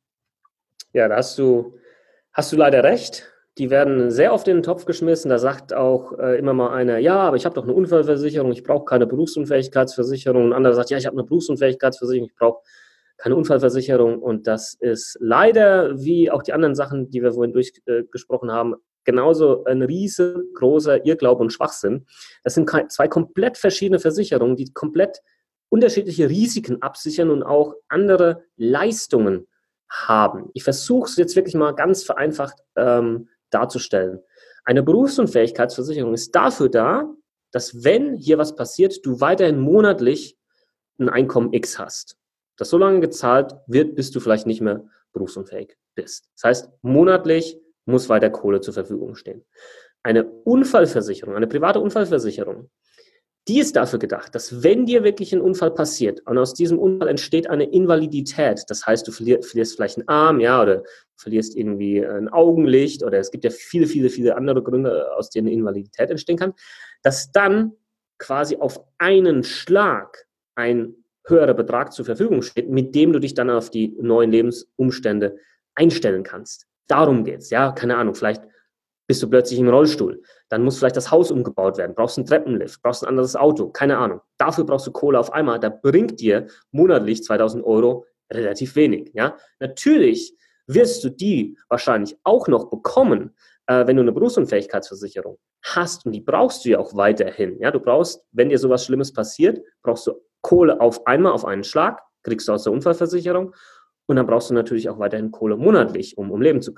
Ja, da hast du, hast du leider recht. Die werden sehr oft in den Topf geschmissen. Da sagt auch äh, immer mal einer, ja, aber ich habe doch eine Unfallversicherung, ich brauche keine Berufsunfähigkeitsversicherung. Ein anderer sagt, ja, ich habe eine Berufsunfähigkeitsversicherung, ich brauche keine Unfallversicherung. Und das ist leider, wie auch die anderen Sachen, die wir vorhin durchgesprochen äh, haben, genauso ein riesengroßer Irrglaube und Schwachsinn. Das sind zwei komplett verschiedene Versicherungen, die komplett unterschiedliche Risiken absichern und auch andere Leistungen haben. Ich versuche es jetzt wirklich mal ganz vereinfacht ähm, darzustellen. Eine Berufsunfähigkeitsversicherung ist dafür da, dass wenn hier was passiert, du weiterhin monatlich ein Einkommen X hast, das so lange gezahlt wird, bis du vielleicht nicht mehr berufsunfähig bist. Das heißt, monatlich muss weiter Kohle zur Verfügung stehen. Eine Unfallversicherung, eine private Unfallversicherung, die ist dafür gedacht, dass wenn dir wirklich ein Unfall passiert und aus diesem Unfall entsteht eine Invalidität, das heißt, du verlierst, verlierst vielleicht einen Arm, ja, oder verlierst irgendwie ein Augenlicht oder es gibt ja viele, viele, viele andere Gründe, aus denen eine Invalidität entstehen kann, dass dann quasi auf einen Schlag ein höherer Betrag zur Verfügung steht, mit dem du dich dann auf die neuen Lebensumstände einstellen kannst. Darum geht's, ja, keine Ahnung, vielleicht bist du plötzlich im Rollstuhl, dann muss vielleicht das Haus umgebaut werden, brauchst einen Treppenlift, brauchst ein anderes Auto, keine Ahnung. Dafür brauchst du Kohle auf einmal, da bringt dir monatlich zweitausend Euro relativ wenig. Ja? Natürlich wirst du die wahrscheinlich auch noch bekommen, äh, wenn du eine Berufsunfähigkeitsversicherung hast und die brauchst du ja auch weiterhin. Ja? Du brauchst, wenn dir sowas Schlimmes passiert, brauchst du Kohle auf einmal, auf einen Schlag, kriegst du aus der Unfallversicherung und dann brauchst du natürlich auch weiterhin Kohle monatlich, um, um leben zu können.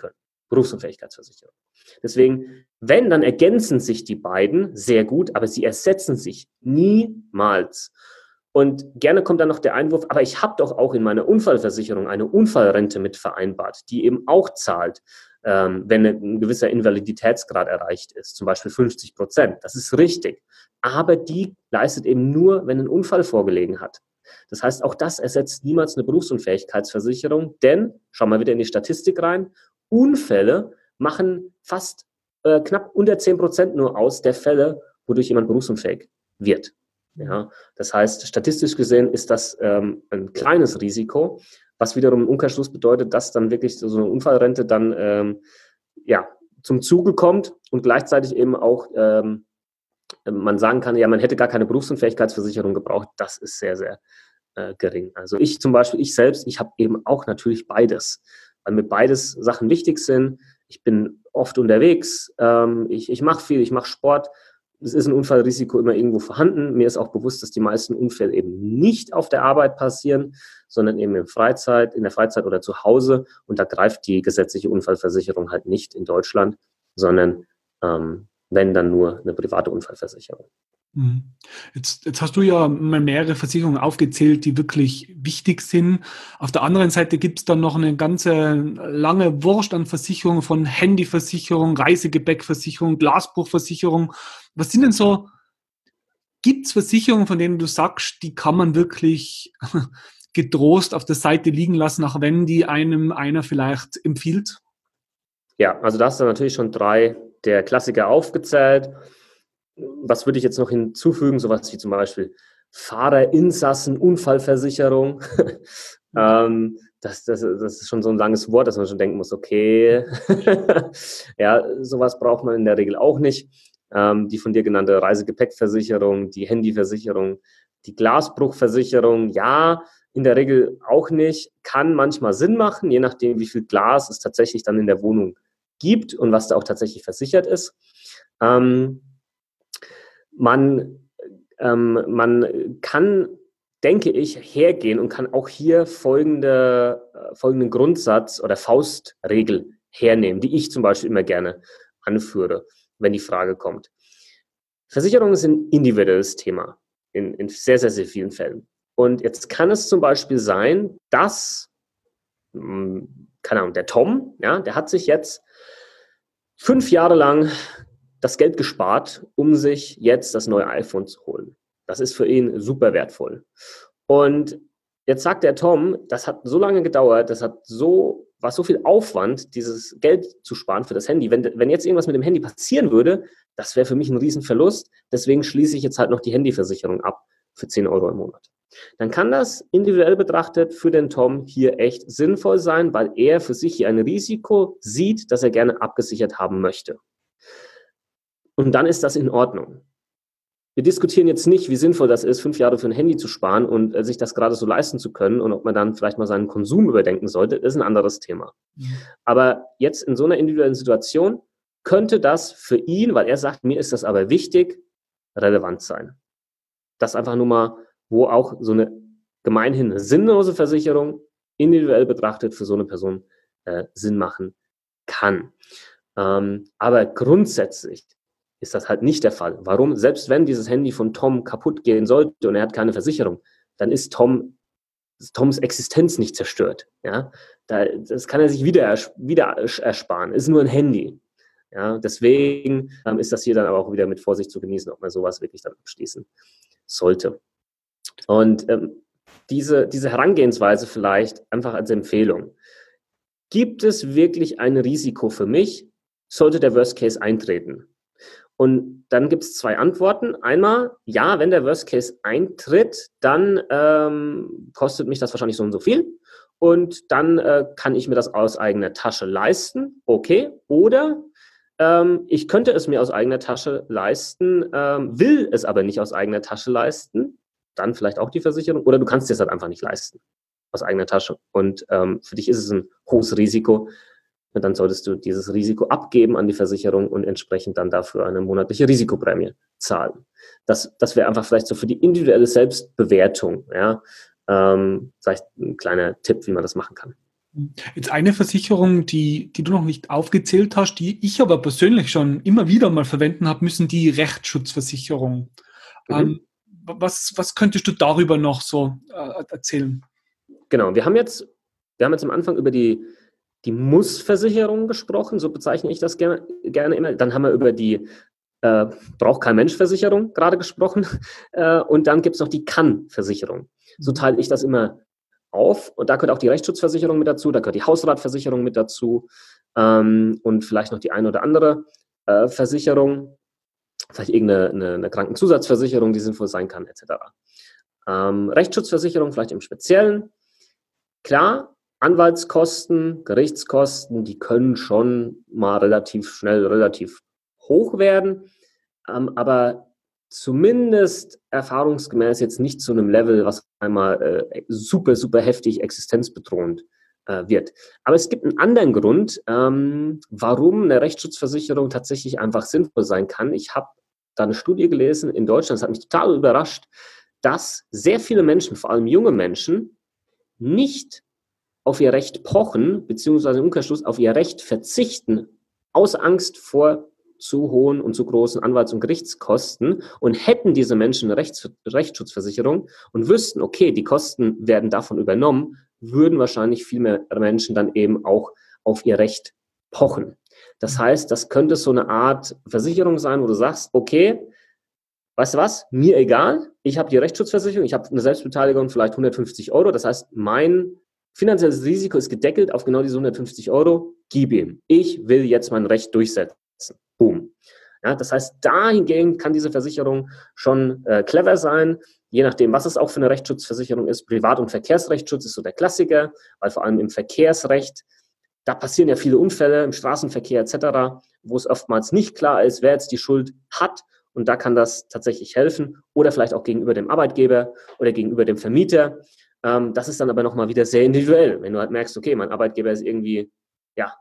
Berufsunfähigkeitsversicherung. Deswegen, wenn, dann ergänzen sich die beiden sehr gut, aber sie ersetzen sich niemals. Und gerne kommt dann noch der Einwurf, aber ich habe doch auch in meiner Unfallversicherung eine Unfallrente mit vereinbart, die eben auch zahlt, ähm, wenn ein gewisser Invaliditätsgrad erreicht ist, zum Beispiel fünfzig Prozent. Das ist richtig. Aber die leistet eben nur, wenn ein Unfall vorgelegen hat. Das heißt, auch das ersetzt niemals eine Berufsunfähigkeitsversicherung, denn, schau mal wieder in die Statistik rein, Unfälle machen fast äh, knapp unter zehn Prozent nur aus der Fälle, wodurch jemand berufsunfähig wird. Ja, das heißt, statistisch gesehen ist das ähm, ein kleines Risiko, was wiederum im Umkehrschluss bedeutet, dass dann wirklich so eine Unfallrente dann ähm, ja, zum Zuge kommt und gleichzeitig eben auch ähm, man sagen kann, ja, man hätte gar keine Berufsunfähigkeitsversicherung gebraucht. Das ist sehr, sehr äh, gering. Also ich zum Beispiel, ich selbst, ich habe eben auch natürlich beides, weil mir beides Sachen wichtig sind. Ich bin oft unterwegs, ähm, ich, ich mache viel, ich mache Sport. Es ist ein Unfallrisiko immer irgendwo vorhanden. Mir ist auch bewusst, dass die meisten Unfälle eben nicht auf der Arbeit passieren, sondern eben in Freizeit, in der Freizeit oder zu Hause. Und da greift die gesetzliche Unfallversicherung halt nicht in Deutschland, sondern ähm, wenn, dann nur eine private Unfallversicherung. Jetzt, jetzt hast du ja mal mehrere Versicherungen aufgezählt, die wirklich wichtig sind. Auf der anderen Seite gibt es dann noch eine ganze lange Wurst an Versicherungen, von Handyversicherung, Reisegepäckversicherung, Glasbruchversicherung. Was sind denn so, gibt es Versicherungen, von denen du sagst, die kann man wirklich getrost auf der Seite liegen lassen, auch wenn die einem einer vielleicht empfiehlt? Ja, also da hast du natürlich schon drei der Klassiker aufgezählt. Was würde ich jetzt noch hinzufügen? Sowas wie zum Beispiel Fahrerinsassen-Unfallversicherung. ähm, das, das, das ist schon so ein langes Wort, dass man schon denken muss, okay, ja, sowas braucht man in der Regel auch nicht. Ähm, die von dir genannte Reisegepäckversicherung, die Handyversicherung, die Glasbruchversicherung, ja, in der Regel auch nicht. Kann manchmal Sinn machen, je nachdem, wie viel Glas es tatsächlich dann in der Wohnung gibt und was da auch tatsächlich versichert ist. Ähm, man, ähm, man kann, denke ich, hergehen und kann auch hier folgende, äh, folgenden Grundsatz oder Faustregel hernehmen, die ich zum Beispiel immer gerne anführe, wenn die Frage kommt. Versicherungen sind ein individuelles Thema in, in sehr, sehr, sehr vielen Fällen. Und jetzt kann es zum Beispiel sein, dass, mh, keine Ahnung, der Tom, ja, der hat sich jetzt fünf Jahre lang das Geld gespart, um sich jetzt das neue iPhone zu holen. Das ist für ihn super wertvoll. Und jetzt sagt der Tom, das hat so lange gedauert, das hat so, war so viel Aufwand, dieses Geld zu sparen für das Handy. Wenn, wenn jetzt irgendwas mit dem Handy passieren würde, das wäre für mich ein Riesenverlust. Deswegen schließe ich jetzt halt noch die Handyversicherung ab für zehn Euro im Monat. Dann kann das individuell betrachtet für den Tom hier echt sinnvoll sein, weil er für sich hier ein Risiko sieht, das er gerne abgesichert haben möchte. Und dann ist das in Ordnung. Wir diskutieren jetzt nicht, wie sinnvoll das ist, fünf Jahre für ein Handy zu sparen und äh, sich das gerade so leisten zu können und ob man dann vielleicht mal seinen Konsum überdenken sollte, ist ein anderes Thema. Mhm. Aber jetzt in so einer individuellen Situation könnte das für ihn, weil er sagt, mir ist das aber wichtig, relevant sein. Das einfach nur mal, wo auch so eine gemeinhin sinnlose Versicherung individuell betrachtet für so eine Person äh, Sinn machen kann. Ähm, aber grundsätzlich ist das halt nicht der Fall. Warum? Selbst wenn dieses Handy von Tom kaputt gehen sollte und er hat keine Versicherung, dann ist Tom, Toms Existenz nicht zerstört. Ja? Da, das kann er sich wieder, wieder ersparen. Ist nur ein Handy. Ja? Deswegen ähm, ist das hier dann aber auch wieder mit Vorsicht zu genießen, ob man sowas wirklich dann abschließen sollte. Und ähm, diese, diese Herangehensweise vielleicht einfach als Empfehlung. Gibt es wirklich ein Risiko für mich, sollte der Worst Case eintreten? Und dann gibt es zwei Antworten. Einmal, ja, wenn der Worst Case eintritt, dann ähm, kostet mich das wahrscheinlich so und so viel. Und dann äh, kann ich mir das aus eigener Tasche leisten. Okay. Oder ähm, ich könnte es mir aus eigener Tasche leisten, ähm, will es aber nicht aus eigener Tasche leisten. Dann vielleicht auch die Versicherung. Oder du kannst es halt einfach nicht leisten aus eigener Tasche. Und ähm, für dich ist es ein hohes Risiko. Und dann solltest du dieses Risiko abgeben an die Versicherung und entsprechend dann dafür eine monatliche Risikoprämie zahlen. Das, das wäre einfach vielleicht so für die individuelle Selbstbewertung, ja, ähm, vielleicht ein kleiner Tipp, wie man das machen kann. Jetzt eine Versicherung, die, die du noch nicht aufgezählt hast, die ich aber persönlich schon immer wieder mal verwenden habe müssen, die Rechtsschutzversicherung. Mhm. Ähm, was, was könntest du darüber noch so äh, erzählen? Genau, wir haben jetzt, wir haben jetzt am Anfang über die, die Muss-Versicherung gesprochen, so bezeichne ich das gerne, gerne immer. Dann haben wir über die äh, Braucht kein Mensch-Versicherung gerade gesprochen. Äh, und dann gibt es noch die Kann-Versicherung. So Mhm. teile ich das immer auf. Und da gehört auch die Rechtsschutzversicherung mit dazu, da gehört die Hausratversicherung mit dazu ähm, und vielleicht noch die eine oder andere äh, Versicherung, vielleicht irgendeine eine, eine Krankenzusatzversicherung, die sinnvoll sein kann, et cetera. Ähm, Rechtsschutzversicherung vielleicht im Speziellen. Klar, Anwaltskosten, Gerichtskosten, die können schon mal relativ schnell, relativ hoch werden, ähm, aber zumindest erfahrungsgemäß jetzt nicht zu einem Level, was einmal äh, super, super heftig existenzbedrohend äh, wird. Aber es gibt einen anderen Grund, ähm, warum eine Rechtsschutzversicherung tatsächlich einfach sinnvoll sein kann. Ich habe da eine Studie gelesen in Deutschland, das hat mich total überrascht, dass sehr viele Menschen, vor allem junge Menschen, nicht auf ihr Recht pochen, beziehungsweise im Umkehrschluss auf ihr Recht verzichten, aus Angst vor zu hohen und zu großen Anwalts- und Gerichtskosten, und hätten diese Menschen eine Rechts- Rechtsschutzversicherung und wüssten, okay, die Kosten werden davon übernommen, würden wahrscheinlich viel mehr Menschen dann eben auch auf ihr Recht pochen. Das heißt, das könnte so eine Art Versicherung sein, wo du sagst, okay, weißt du was, mir egal, ich habe die Rechtsschutzversicherung, ich habe eine Selbstbeteiligung vielleicht hundertfünfzig Euro, das heißt, mein finanzielles Risiko ist gedeckelt auf genau diese hundertfünfzig Euro, gib ihm. Ich will jetzt mein Recht durchsetzen. Boom. Ja, das heißt, dahingehend kann diese Versicherung schon äh, clever sein, je nachdem, was es auch für eine Rechtsschutzversicherung ist. Privat- und Verkehrsrechtsschutz ist so der Klassiker, weil vor allem im Verkehrsrecht, da passieren ja viele Unfälle im Straßenverkehr et cetera, wo es oftmals nicht klar ist, wer jetzt die Schuld hat. Und da kann das tatsächlich helfen. Oder vielleicht auch gegenüber dem Arbeitgeber oder gegenüber dem Vermieter. Ähm, das ist dann aber nochmal wieder sehr individuell. Wenn du halt merkst, okay, mein Arbeitgeber ist irgendwie, ja,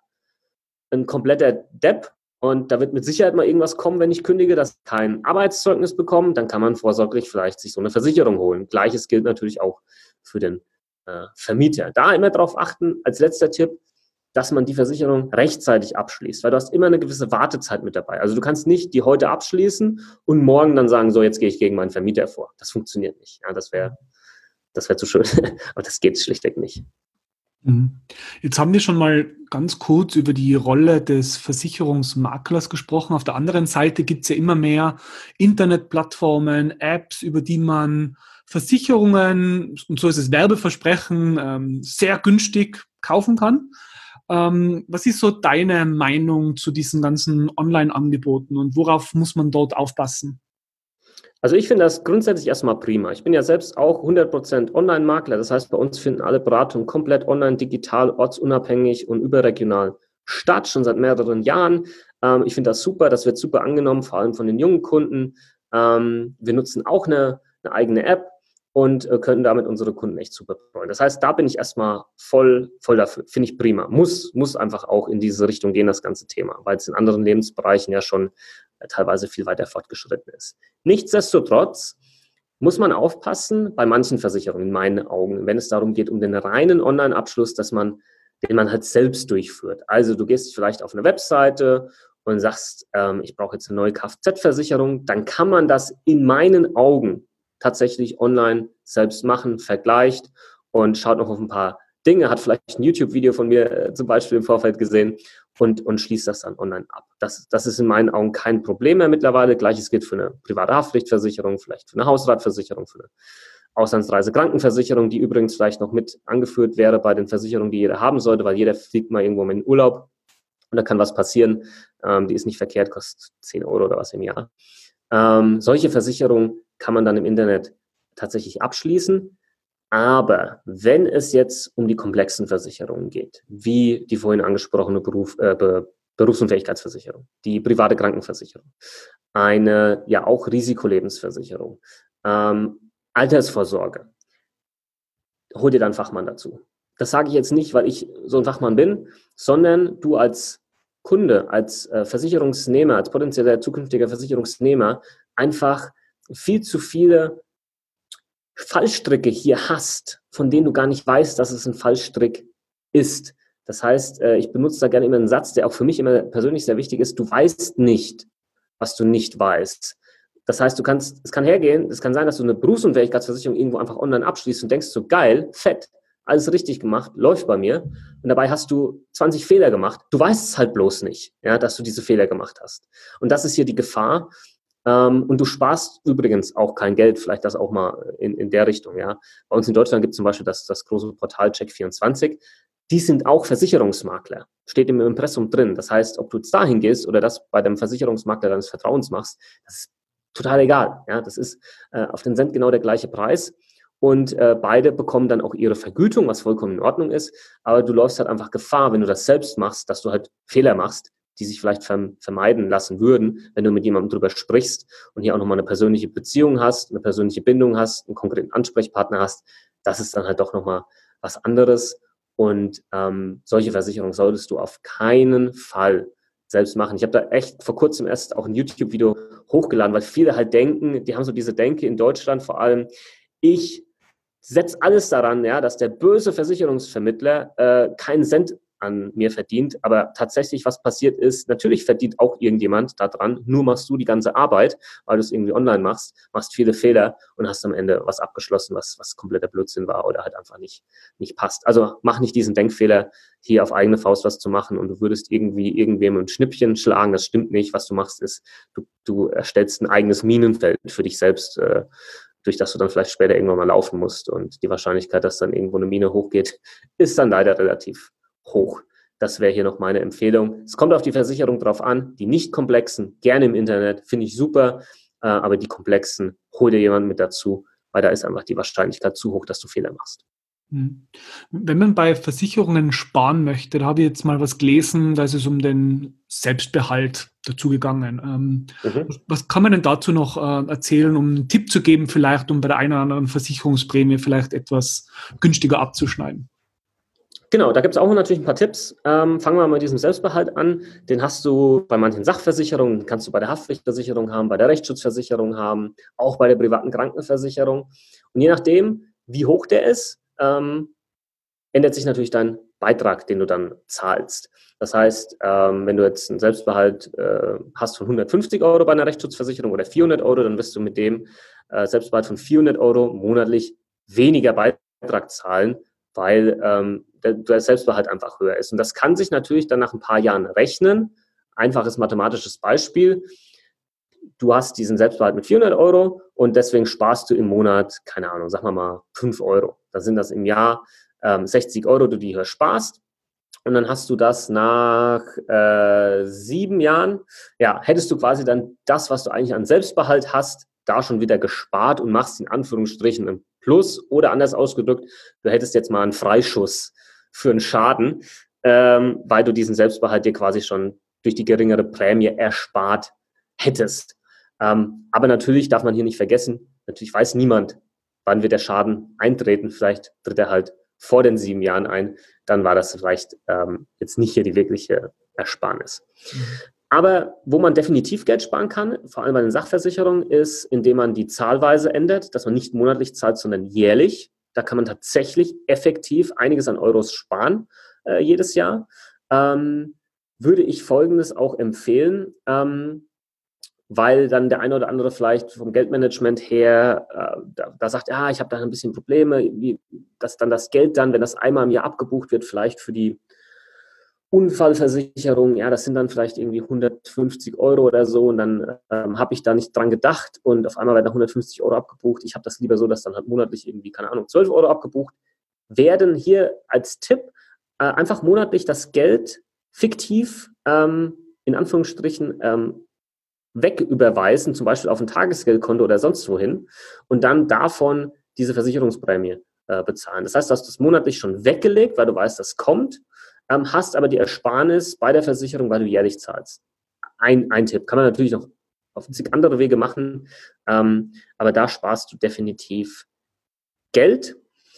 ein kompletter Depp und da wird mit Sicherheit mal irgendwas kommen, wenn ich kündige, dass ich kein Arbeitszeugnis bekomme, dann kann man vorsorglich vielleicht sich so eine Versicherung holen. Gleiches gilt natürlich auch für den äh, Vermieter. Da immer darauf achten, als letzter Tipp, dass man die Versicherung rechtzeitig abschließt, weil du hast immer eine gewisse Wartezeit mit dabei. Also du kannst nicht die heute abschließen und morgen dann sagen, so, jetzt gehe ich gegen meinen Vermieter vor. Das funktioniert nicht. Ja, das wäre das wäre zu schön. Aber das geht schlichtweg nicht. Mhm. Jetzt haben wir schon mal ganz kurz über die Rolle des Versicherungsmaklers gesprochen. Auf der anderen Seite gibt es ja immer mehr Internetplattformen, Apps, über die man Versicherungen, und so ist es Werbeversprechen, ähm, sehr günstig kaufen kann. Ähm, was ist so deine Meinung zu diesen ganzen Online-Angeboten und worauf muss man dort aufpassen? Also ich finde das grundsätzlich erstmal prima. Ich bin ja selbst auch hundert Prozent Online-Makler. Das heißt, bei uns finden alle Beratungen komplett online, digital, ortsunabhängig und überregional statt, schon seit mehreren Jahren. Ähm, ich finde das super. Das wird super angenommen, vor allem von den jungen Kunden. Ähm, wir nutzen auch eine, eine eigene App und äh, können damit unsere Kunden echt super betreuen. Das heißt, da bin ich erstmal voll, voll dafür. Finde ich prima. Muss, muss einfach auch in diese Richtung gehen, das ganze Thema, weil es in anderen Lebensbereichen ja schon äh, teilweise viel weiter fortgeschritten ist. Nichtsdestotrotz muss man aufpassen bei manchen Versicherungen, in meinen Augen, wenn es darum geht, um den reinen Online-Abschluss, dass man, den man halt selbst durchführt. Also du gehst vielleicht auf eine Webseite und sagst, ähm, ich brauche jetzt eine neue Kfz-Versicherung, dann kann man das in meinen Augen tatsächlich online selbst machen, vergleicht und schaut noch auf ein paar Dinge, hat vielleicht ein YouTube-Video von mir äh, zum Beispiel im Vorfeld gesehen und, und schließt das dann online ab. Das, das ist in meinen Augen kein Problem mehr mittlerweile. Gleiches gilt für eine private Haftpflichtversicherung, vielleicht für eine Hausratversicherung, für eine Auslandsreisekrankenversicherung, die übrigens vielleicht noch mit angeführt wäre bei den Versicherungen, die jeder haben sollte, weil jeder fliegt mal irgendwo in den Urlaub und da kann was passieren. Ähm, die ist nicht verkehrt, kostet zehn Euro oder was im Jahr. Ähm, solche Versicherungen kann man dann im Internet tatsächlich abschließen. Aber wenn es jetzt um die komplexen Versicherungen geht, wie die vorhin angesprochene Beruf, äh, Be Berufsunfähigkeitsversicherung, die private Krankenversicherung, eine ja auch Risikolebensversicherung, ähm, Altersvorsorge, hol dir dann einen Fachmann dazu. Das sage ich jetzt nicht, weil ich so ein Fachmann bin, sondern du als Kunde, als äh, Versicherungsnehmer, als potenzieller zukünftiger Versicherungsnehmer einfach viel zu viele Fallstricke hier hast, von denen du gar nicht weißt, dass es ein Fallstrick ist. Das heißt, äh, ich benutze da gerne immer einen Satz, der auch für mich immer persönlich sehr wichtig ist. Du weißt nicht, was du nicht weißt. Das heißt, du kannst, es kann hergehen, es kann sein, dass du eine Berufsunfähigkeitsversicherung irgendwo einfach online abschließt und denkst so, geil, fett, alles richtig gemacht, läuft bei mir. Und dabei hast du zwanzig Fehler gemacht. Du weißt es halt bloß nicht, ja, dass du diese Fehler gemacht hast. Und das ist hier die Gefahr. Ähm, und du sparst übrigens auch kein Geld, vielleicht das auch mal in, in der Richtung, ja. Bei uns in Deutschland gibt es zum Beispiel das, das große Portal Check vierundzwanzig. Die sind auch Versicherungsmakler. Steht im Impressum drin. Das heißt, ob du jetzt dahin gehst oder das bei dem Versicherungsmakler deines Vertrauens machst, das ist total egal. Ja, das ist äh, auf den Cent genau der gleiche Preis. Und äh, beide bekommen dann auch ihre Vergütung, was vollkommen in Ordnung ist. Aber du läufst halt einfach Gefahr, wenn du das selbst machst, dass du halt Fehler machst, die sich vielleicht verm- vermeiden lassen würden, wenn du mit jemandem drüber sprichst und hier auch nochmal eine persönliche Beziehung hast, eine persönliche Bindung hast, einen konkreten Ansprechpartner hast. Das ist dann halt doch nochmal was anderes. Und ähm, solche Versicherungen solltest du auf keinen Fall selbst machen. Ich habe da echt vor kurzem erst auch ein YouTube-Video hochgeladen, weil viele halt denken, die haben so diese Denke in Deutschland vor allem, ich setze alles daran, ja, dass der böse Versicherungsvermittler äh, keinen Cent an mir verdient, aber tatsächlich, was passiert ist, natürlich verdient auch irgendjemand daran, nur machst du die ganze Arbeit, weil du es irgendwie online machst, machst viele Fehler und hast am Ende was abgeschlossen, was, was kompletter Blödsinn war oder halt einfach nicht, nicht passt. Also mach nicht diesen Denkfehler, hier auf eigene Faust was zu machen und du würdest irgendwie irgendwem ein Schnippchen schlagen, das stimmt nicht. Was du machst ist, du, du erstellst ein eigenes Minenfeld für dich selbst, äh, durch das du dann vielleicht später irgendwann mal laufen musst und die Wahrscheinlichkeit, dass dann irgendwo eine Mine hochgeht, ist dann leider relativ hoch. Das wäre hier noch meine Empfehlung. Es kommt auf die Versicherung drauf an. Die nicht komplexen, gerne im Internet, finde ich super. Äh, aber die komplexen, hol dir jemanden mit dazu, weil da ist einfach die Wahrscheinlichkeit zu hoch, dass du Fehler machst. Wenn man bei Versicherungen sparen möchte, da habe ich jetzt mal was gelesen, da ist es um den Selbstbehalt dazu gegangen. Ähm, Mhm. was, was kann man denn dazu noch äh, erzählen, um einen Tipp zu geben, vielleicht um bei der einen oder anderen Versicherungsprämie vielleicht etwas günstiger abzuschneiden? Genau, da gibt es auch natürlich ein paar Tipps. Ähm, fangen wir mal mit diesem Selbstbehalt an. Den hast du bei manchen Sachversicherungen, kannst du bei der Haftpflichtversicherung haben, bei der Rechtsschutzversicherung haben, auch bei der privaten Krankenversicherung. Und je nachdem, wie hoch der ist, ähm, ändert sich natürlich dein Beitrag, den du dann zahlst. Das heißt, ähm, wenn du jetzt einen Selbstbehalt äh, hast von hundertfünfzig Euro bei einer Rechtsschutzversicherung oder vierhundert Euro, dann wirst du mit dem äh, Selbstbehalt von vierhundert Euro monatlich weniger Beitrag zahlen, weil ähm, der, der Selbstbehalt einfach höher ist. Und das kann sich natürlich dann nach ein paar Jahren rechnen. Einfaches mathematisches Beispiel. Du hast diesen Selbstbehalt mit vierhundert Euro und deswegen sparst du im Monat, keine Ahnung, sagen wir mal fünf Euro. Dann sind das im Jahr ähm, sechzig Euro, die du hier sparst. Und dann hast du das nach äh, sieben Jahren, ja, hättest du quasi dann das, was du eigentlich an Selbstbehalt hast, da schon wieder gespart und machst in Anführungsstrichen ein Plus oder anders ausgedrückt, du hättest jetzt mal einen Freischuss für einen Schaden, ähm, weil du diesen Selbstbehalt dir quasi schon durch die geringere Prämie erspart hättest. Ähm, aber natürlich darf man hier nicht vergessen, natürlich weiß niemand, wann wird der Schaden eintreten. Vielleicht tritt er halt vor den sieben Jahren ein. Dann war das vielleicht ähm, jetzt nicht hier die wirkliche Ersparnis. Mhm. Aber wo man definitiv Geld sparen kann, vor allem bei den Sachversicherungen, ist, indem man die Zahlweise ändert, dass man nicht monatlich zahlt, sondern jährlich. Da kann man tatsächlich effektiv einiges an Euros sparen äh, jedes Jahr. Ähm, würde ich Folgendes auch empfehlen, ähm, weil dann der eine oder andere vielleicht vom Geldmanagement her äh, da, da sagt, ja, ich habe da ein bisschen Probleme, wie, dass dann das Geld dann, wenn das einmal im Jahr abgebucht wird, vielleicht für die Unfallversicherung, ja, das sind dann vielleicht irgendwie hundertfünfzig Euro oder so und dann ähm, habe ich da nicht dran gedacht und auf einmal werden da hundertfünfzig Euro abgebucht. Ich habe das lieber so, dass dann halt monatlich irgendwie, keine Ahnung, zwölf Euro abgebucht werden. Hier als Tipp äh, einfach monatlich das Geld fiktiv ähm, in Anführungsstrichen ähm, wegüberweisen, zum Beispiel auf ein Tagesgeldkonto oder sonst wohin und dann davon diese Versicherungsprämie äh, bezahlen. Das heißt, du hast das monatlich schon weggelegt, weil du weißt, das kommt, ähm, hast aber die Ersparnis bei der Versicherung, weil du jährlich zahlst. Ein, ein Tipp. Kann man natürlich noch auf zig andere Wege machen, ähm, aber da sparst du definitiv Geld.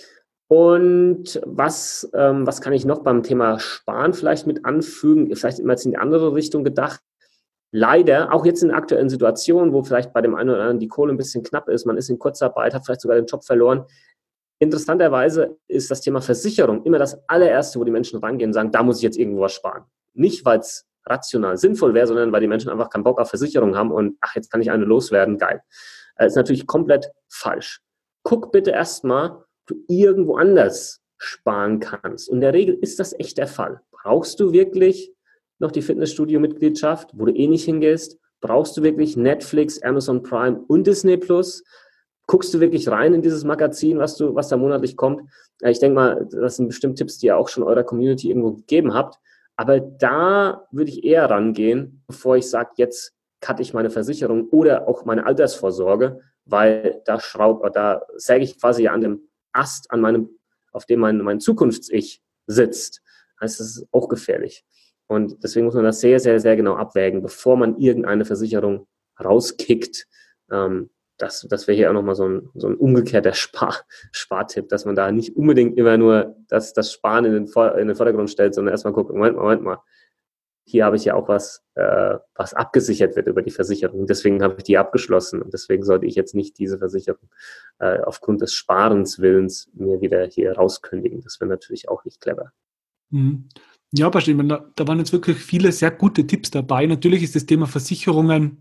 Und was, ähm, was kann ich noch beim Thema Sparen vielleicht mit anfügen? Vielleicht immer jetzt in die andere Richtung gedacht. Leider, auch jetzt in der aktuellen Situation, wo vielleicht bei dem einen oder anderen die Kohle ein bisschen knapp ist, man ist in Kurzarbeit, hat vielleicht sogar den Job verloren, interessanterweise ist das Thema Versicherung immer das allererste, wo die Menschen rangehen und sagen, da muss ich jetzt irgendwo was sparen. Nicht, weil es rational sinnvoll wäre, sondern weil die Menschen einfach keinen Bock auf Versicherung haben und ach, jetzt kann ich eine loswerden, geil. Das ist natürlich komplett falsch. Guck bitte erstmal, ob du irgendwo anders sparen kannst. Und in der Regel ist das echt der Fall. Brauchst du wirklich noch die Fitnessstudio-Mitgliedschaft, wo du eh nicht hingehst? Brauchst du wirklich Netflix, Amazon Prime und Disney Plus? Guckst du wirklich rein in dieses Magazin, was du, was da monatlich kommt? Ich denke mal, das sind bestimmt Tipps, die ihr auch schon eurer Community irgendwo gegeben habt. Aber da würde ich eher rangehen, bevor ich sage, jetzt cutte ich meine Versicherung oder auch meine Altersvorsorge, weil da schraube, da säge ich quasi an dem Ast, an meinem, auf dem mein, mein Zukunfts-Ich sitzt. Das ist auch gefährlich. Und deswegen muss man das sehr, sehr, sehr genau abwägen, bevor man irgendeine Versicherung rauskickt. Ähm, das das wäre hier auch nochmal so ein, so ein umgekehrter Spar, Spartipp, dass man da nicht unbedingt immer nur das, das Sparen in den, Vor, in den Vordergrund stellt, sondern erstmal guckt, Moment, Moment mal, hier habe ich ja auch was, äh, was abgesichert wird über die Versicherung. Deswegen habe ich die abgeschlossen und deswegen sollte ich jetzt nicht diese Versicherung äh, aufgrund des Sparenswillens mir wieder hier rauskündigen. Das wäre natürlich auch nicht clever. Mhm. Ja, bestimmt. Da, da waren jetzt wirklich viele sehr gute Tipps dabei. Natürlich ist das Thema Versicherungen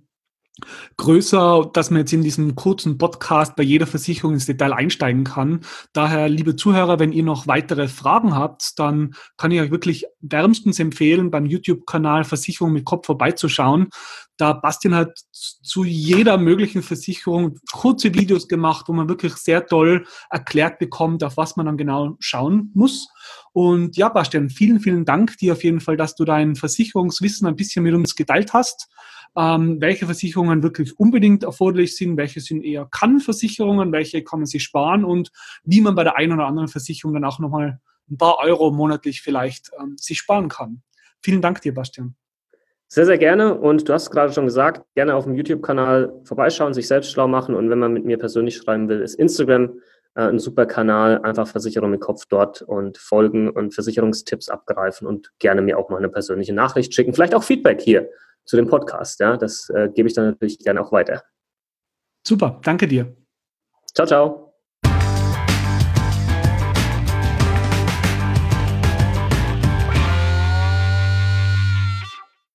größer, dass man jetzt in diesem kurzen Podcast bei jeder Versicherung ins Detail einsteigen kann. Daher, liebe Zuhörer, wenn ihr noch weitere Fragen habt, dann kann ich euch wirklich wärmstens empfehlen, beim YouTube-Kanal Versicherung mit Kopf vorbeizuschauen. Da Bastian hat zu jeder möglichen Versicherung kurze Videos gemacht, wo man wirklich sehr toll erklärt bekommt, auf was man dann genau schauen muss. Und ja, Bastian, vielen, vielen Dank dir auf jeden Fall, dass du dein Versicherungswissen ein bisschen mit uns geteilt hast. Ähm, welche Versicherungen wirklich unbedingt erforderlich sind, welche sind eher Kann-Versicherungen, welche kann man sich sparen und wie man bei der einen oder anderen Versicherung dann auch nochmal ein paar Euro monatlich vielleicht ähm, sich sparen kann. Vielen Dank dir, Bastian. Sehr, sehr gerne und du hast gerade schon gesagt, gerne auf dem YouTube-Kanal vorbeischauen, sich selbst schlau machen und wenn man mit mir persönlich schreiben will, ist Instagram äh, ein super Kanal, einfach Versicherung mit Kopf dort und folgen und Versicherungstipps abgreifen und gerne mir auch mal eine persönliche Nachricht schicken, vielleicht auch Feedback hier zu dem Podcast, ja, das äh, gebe ich dann natürlich gerne auch weiter. Super, danke dir. Ciao, ciao.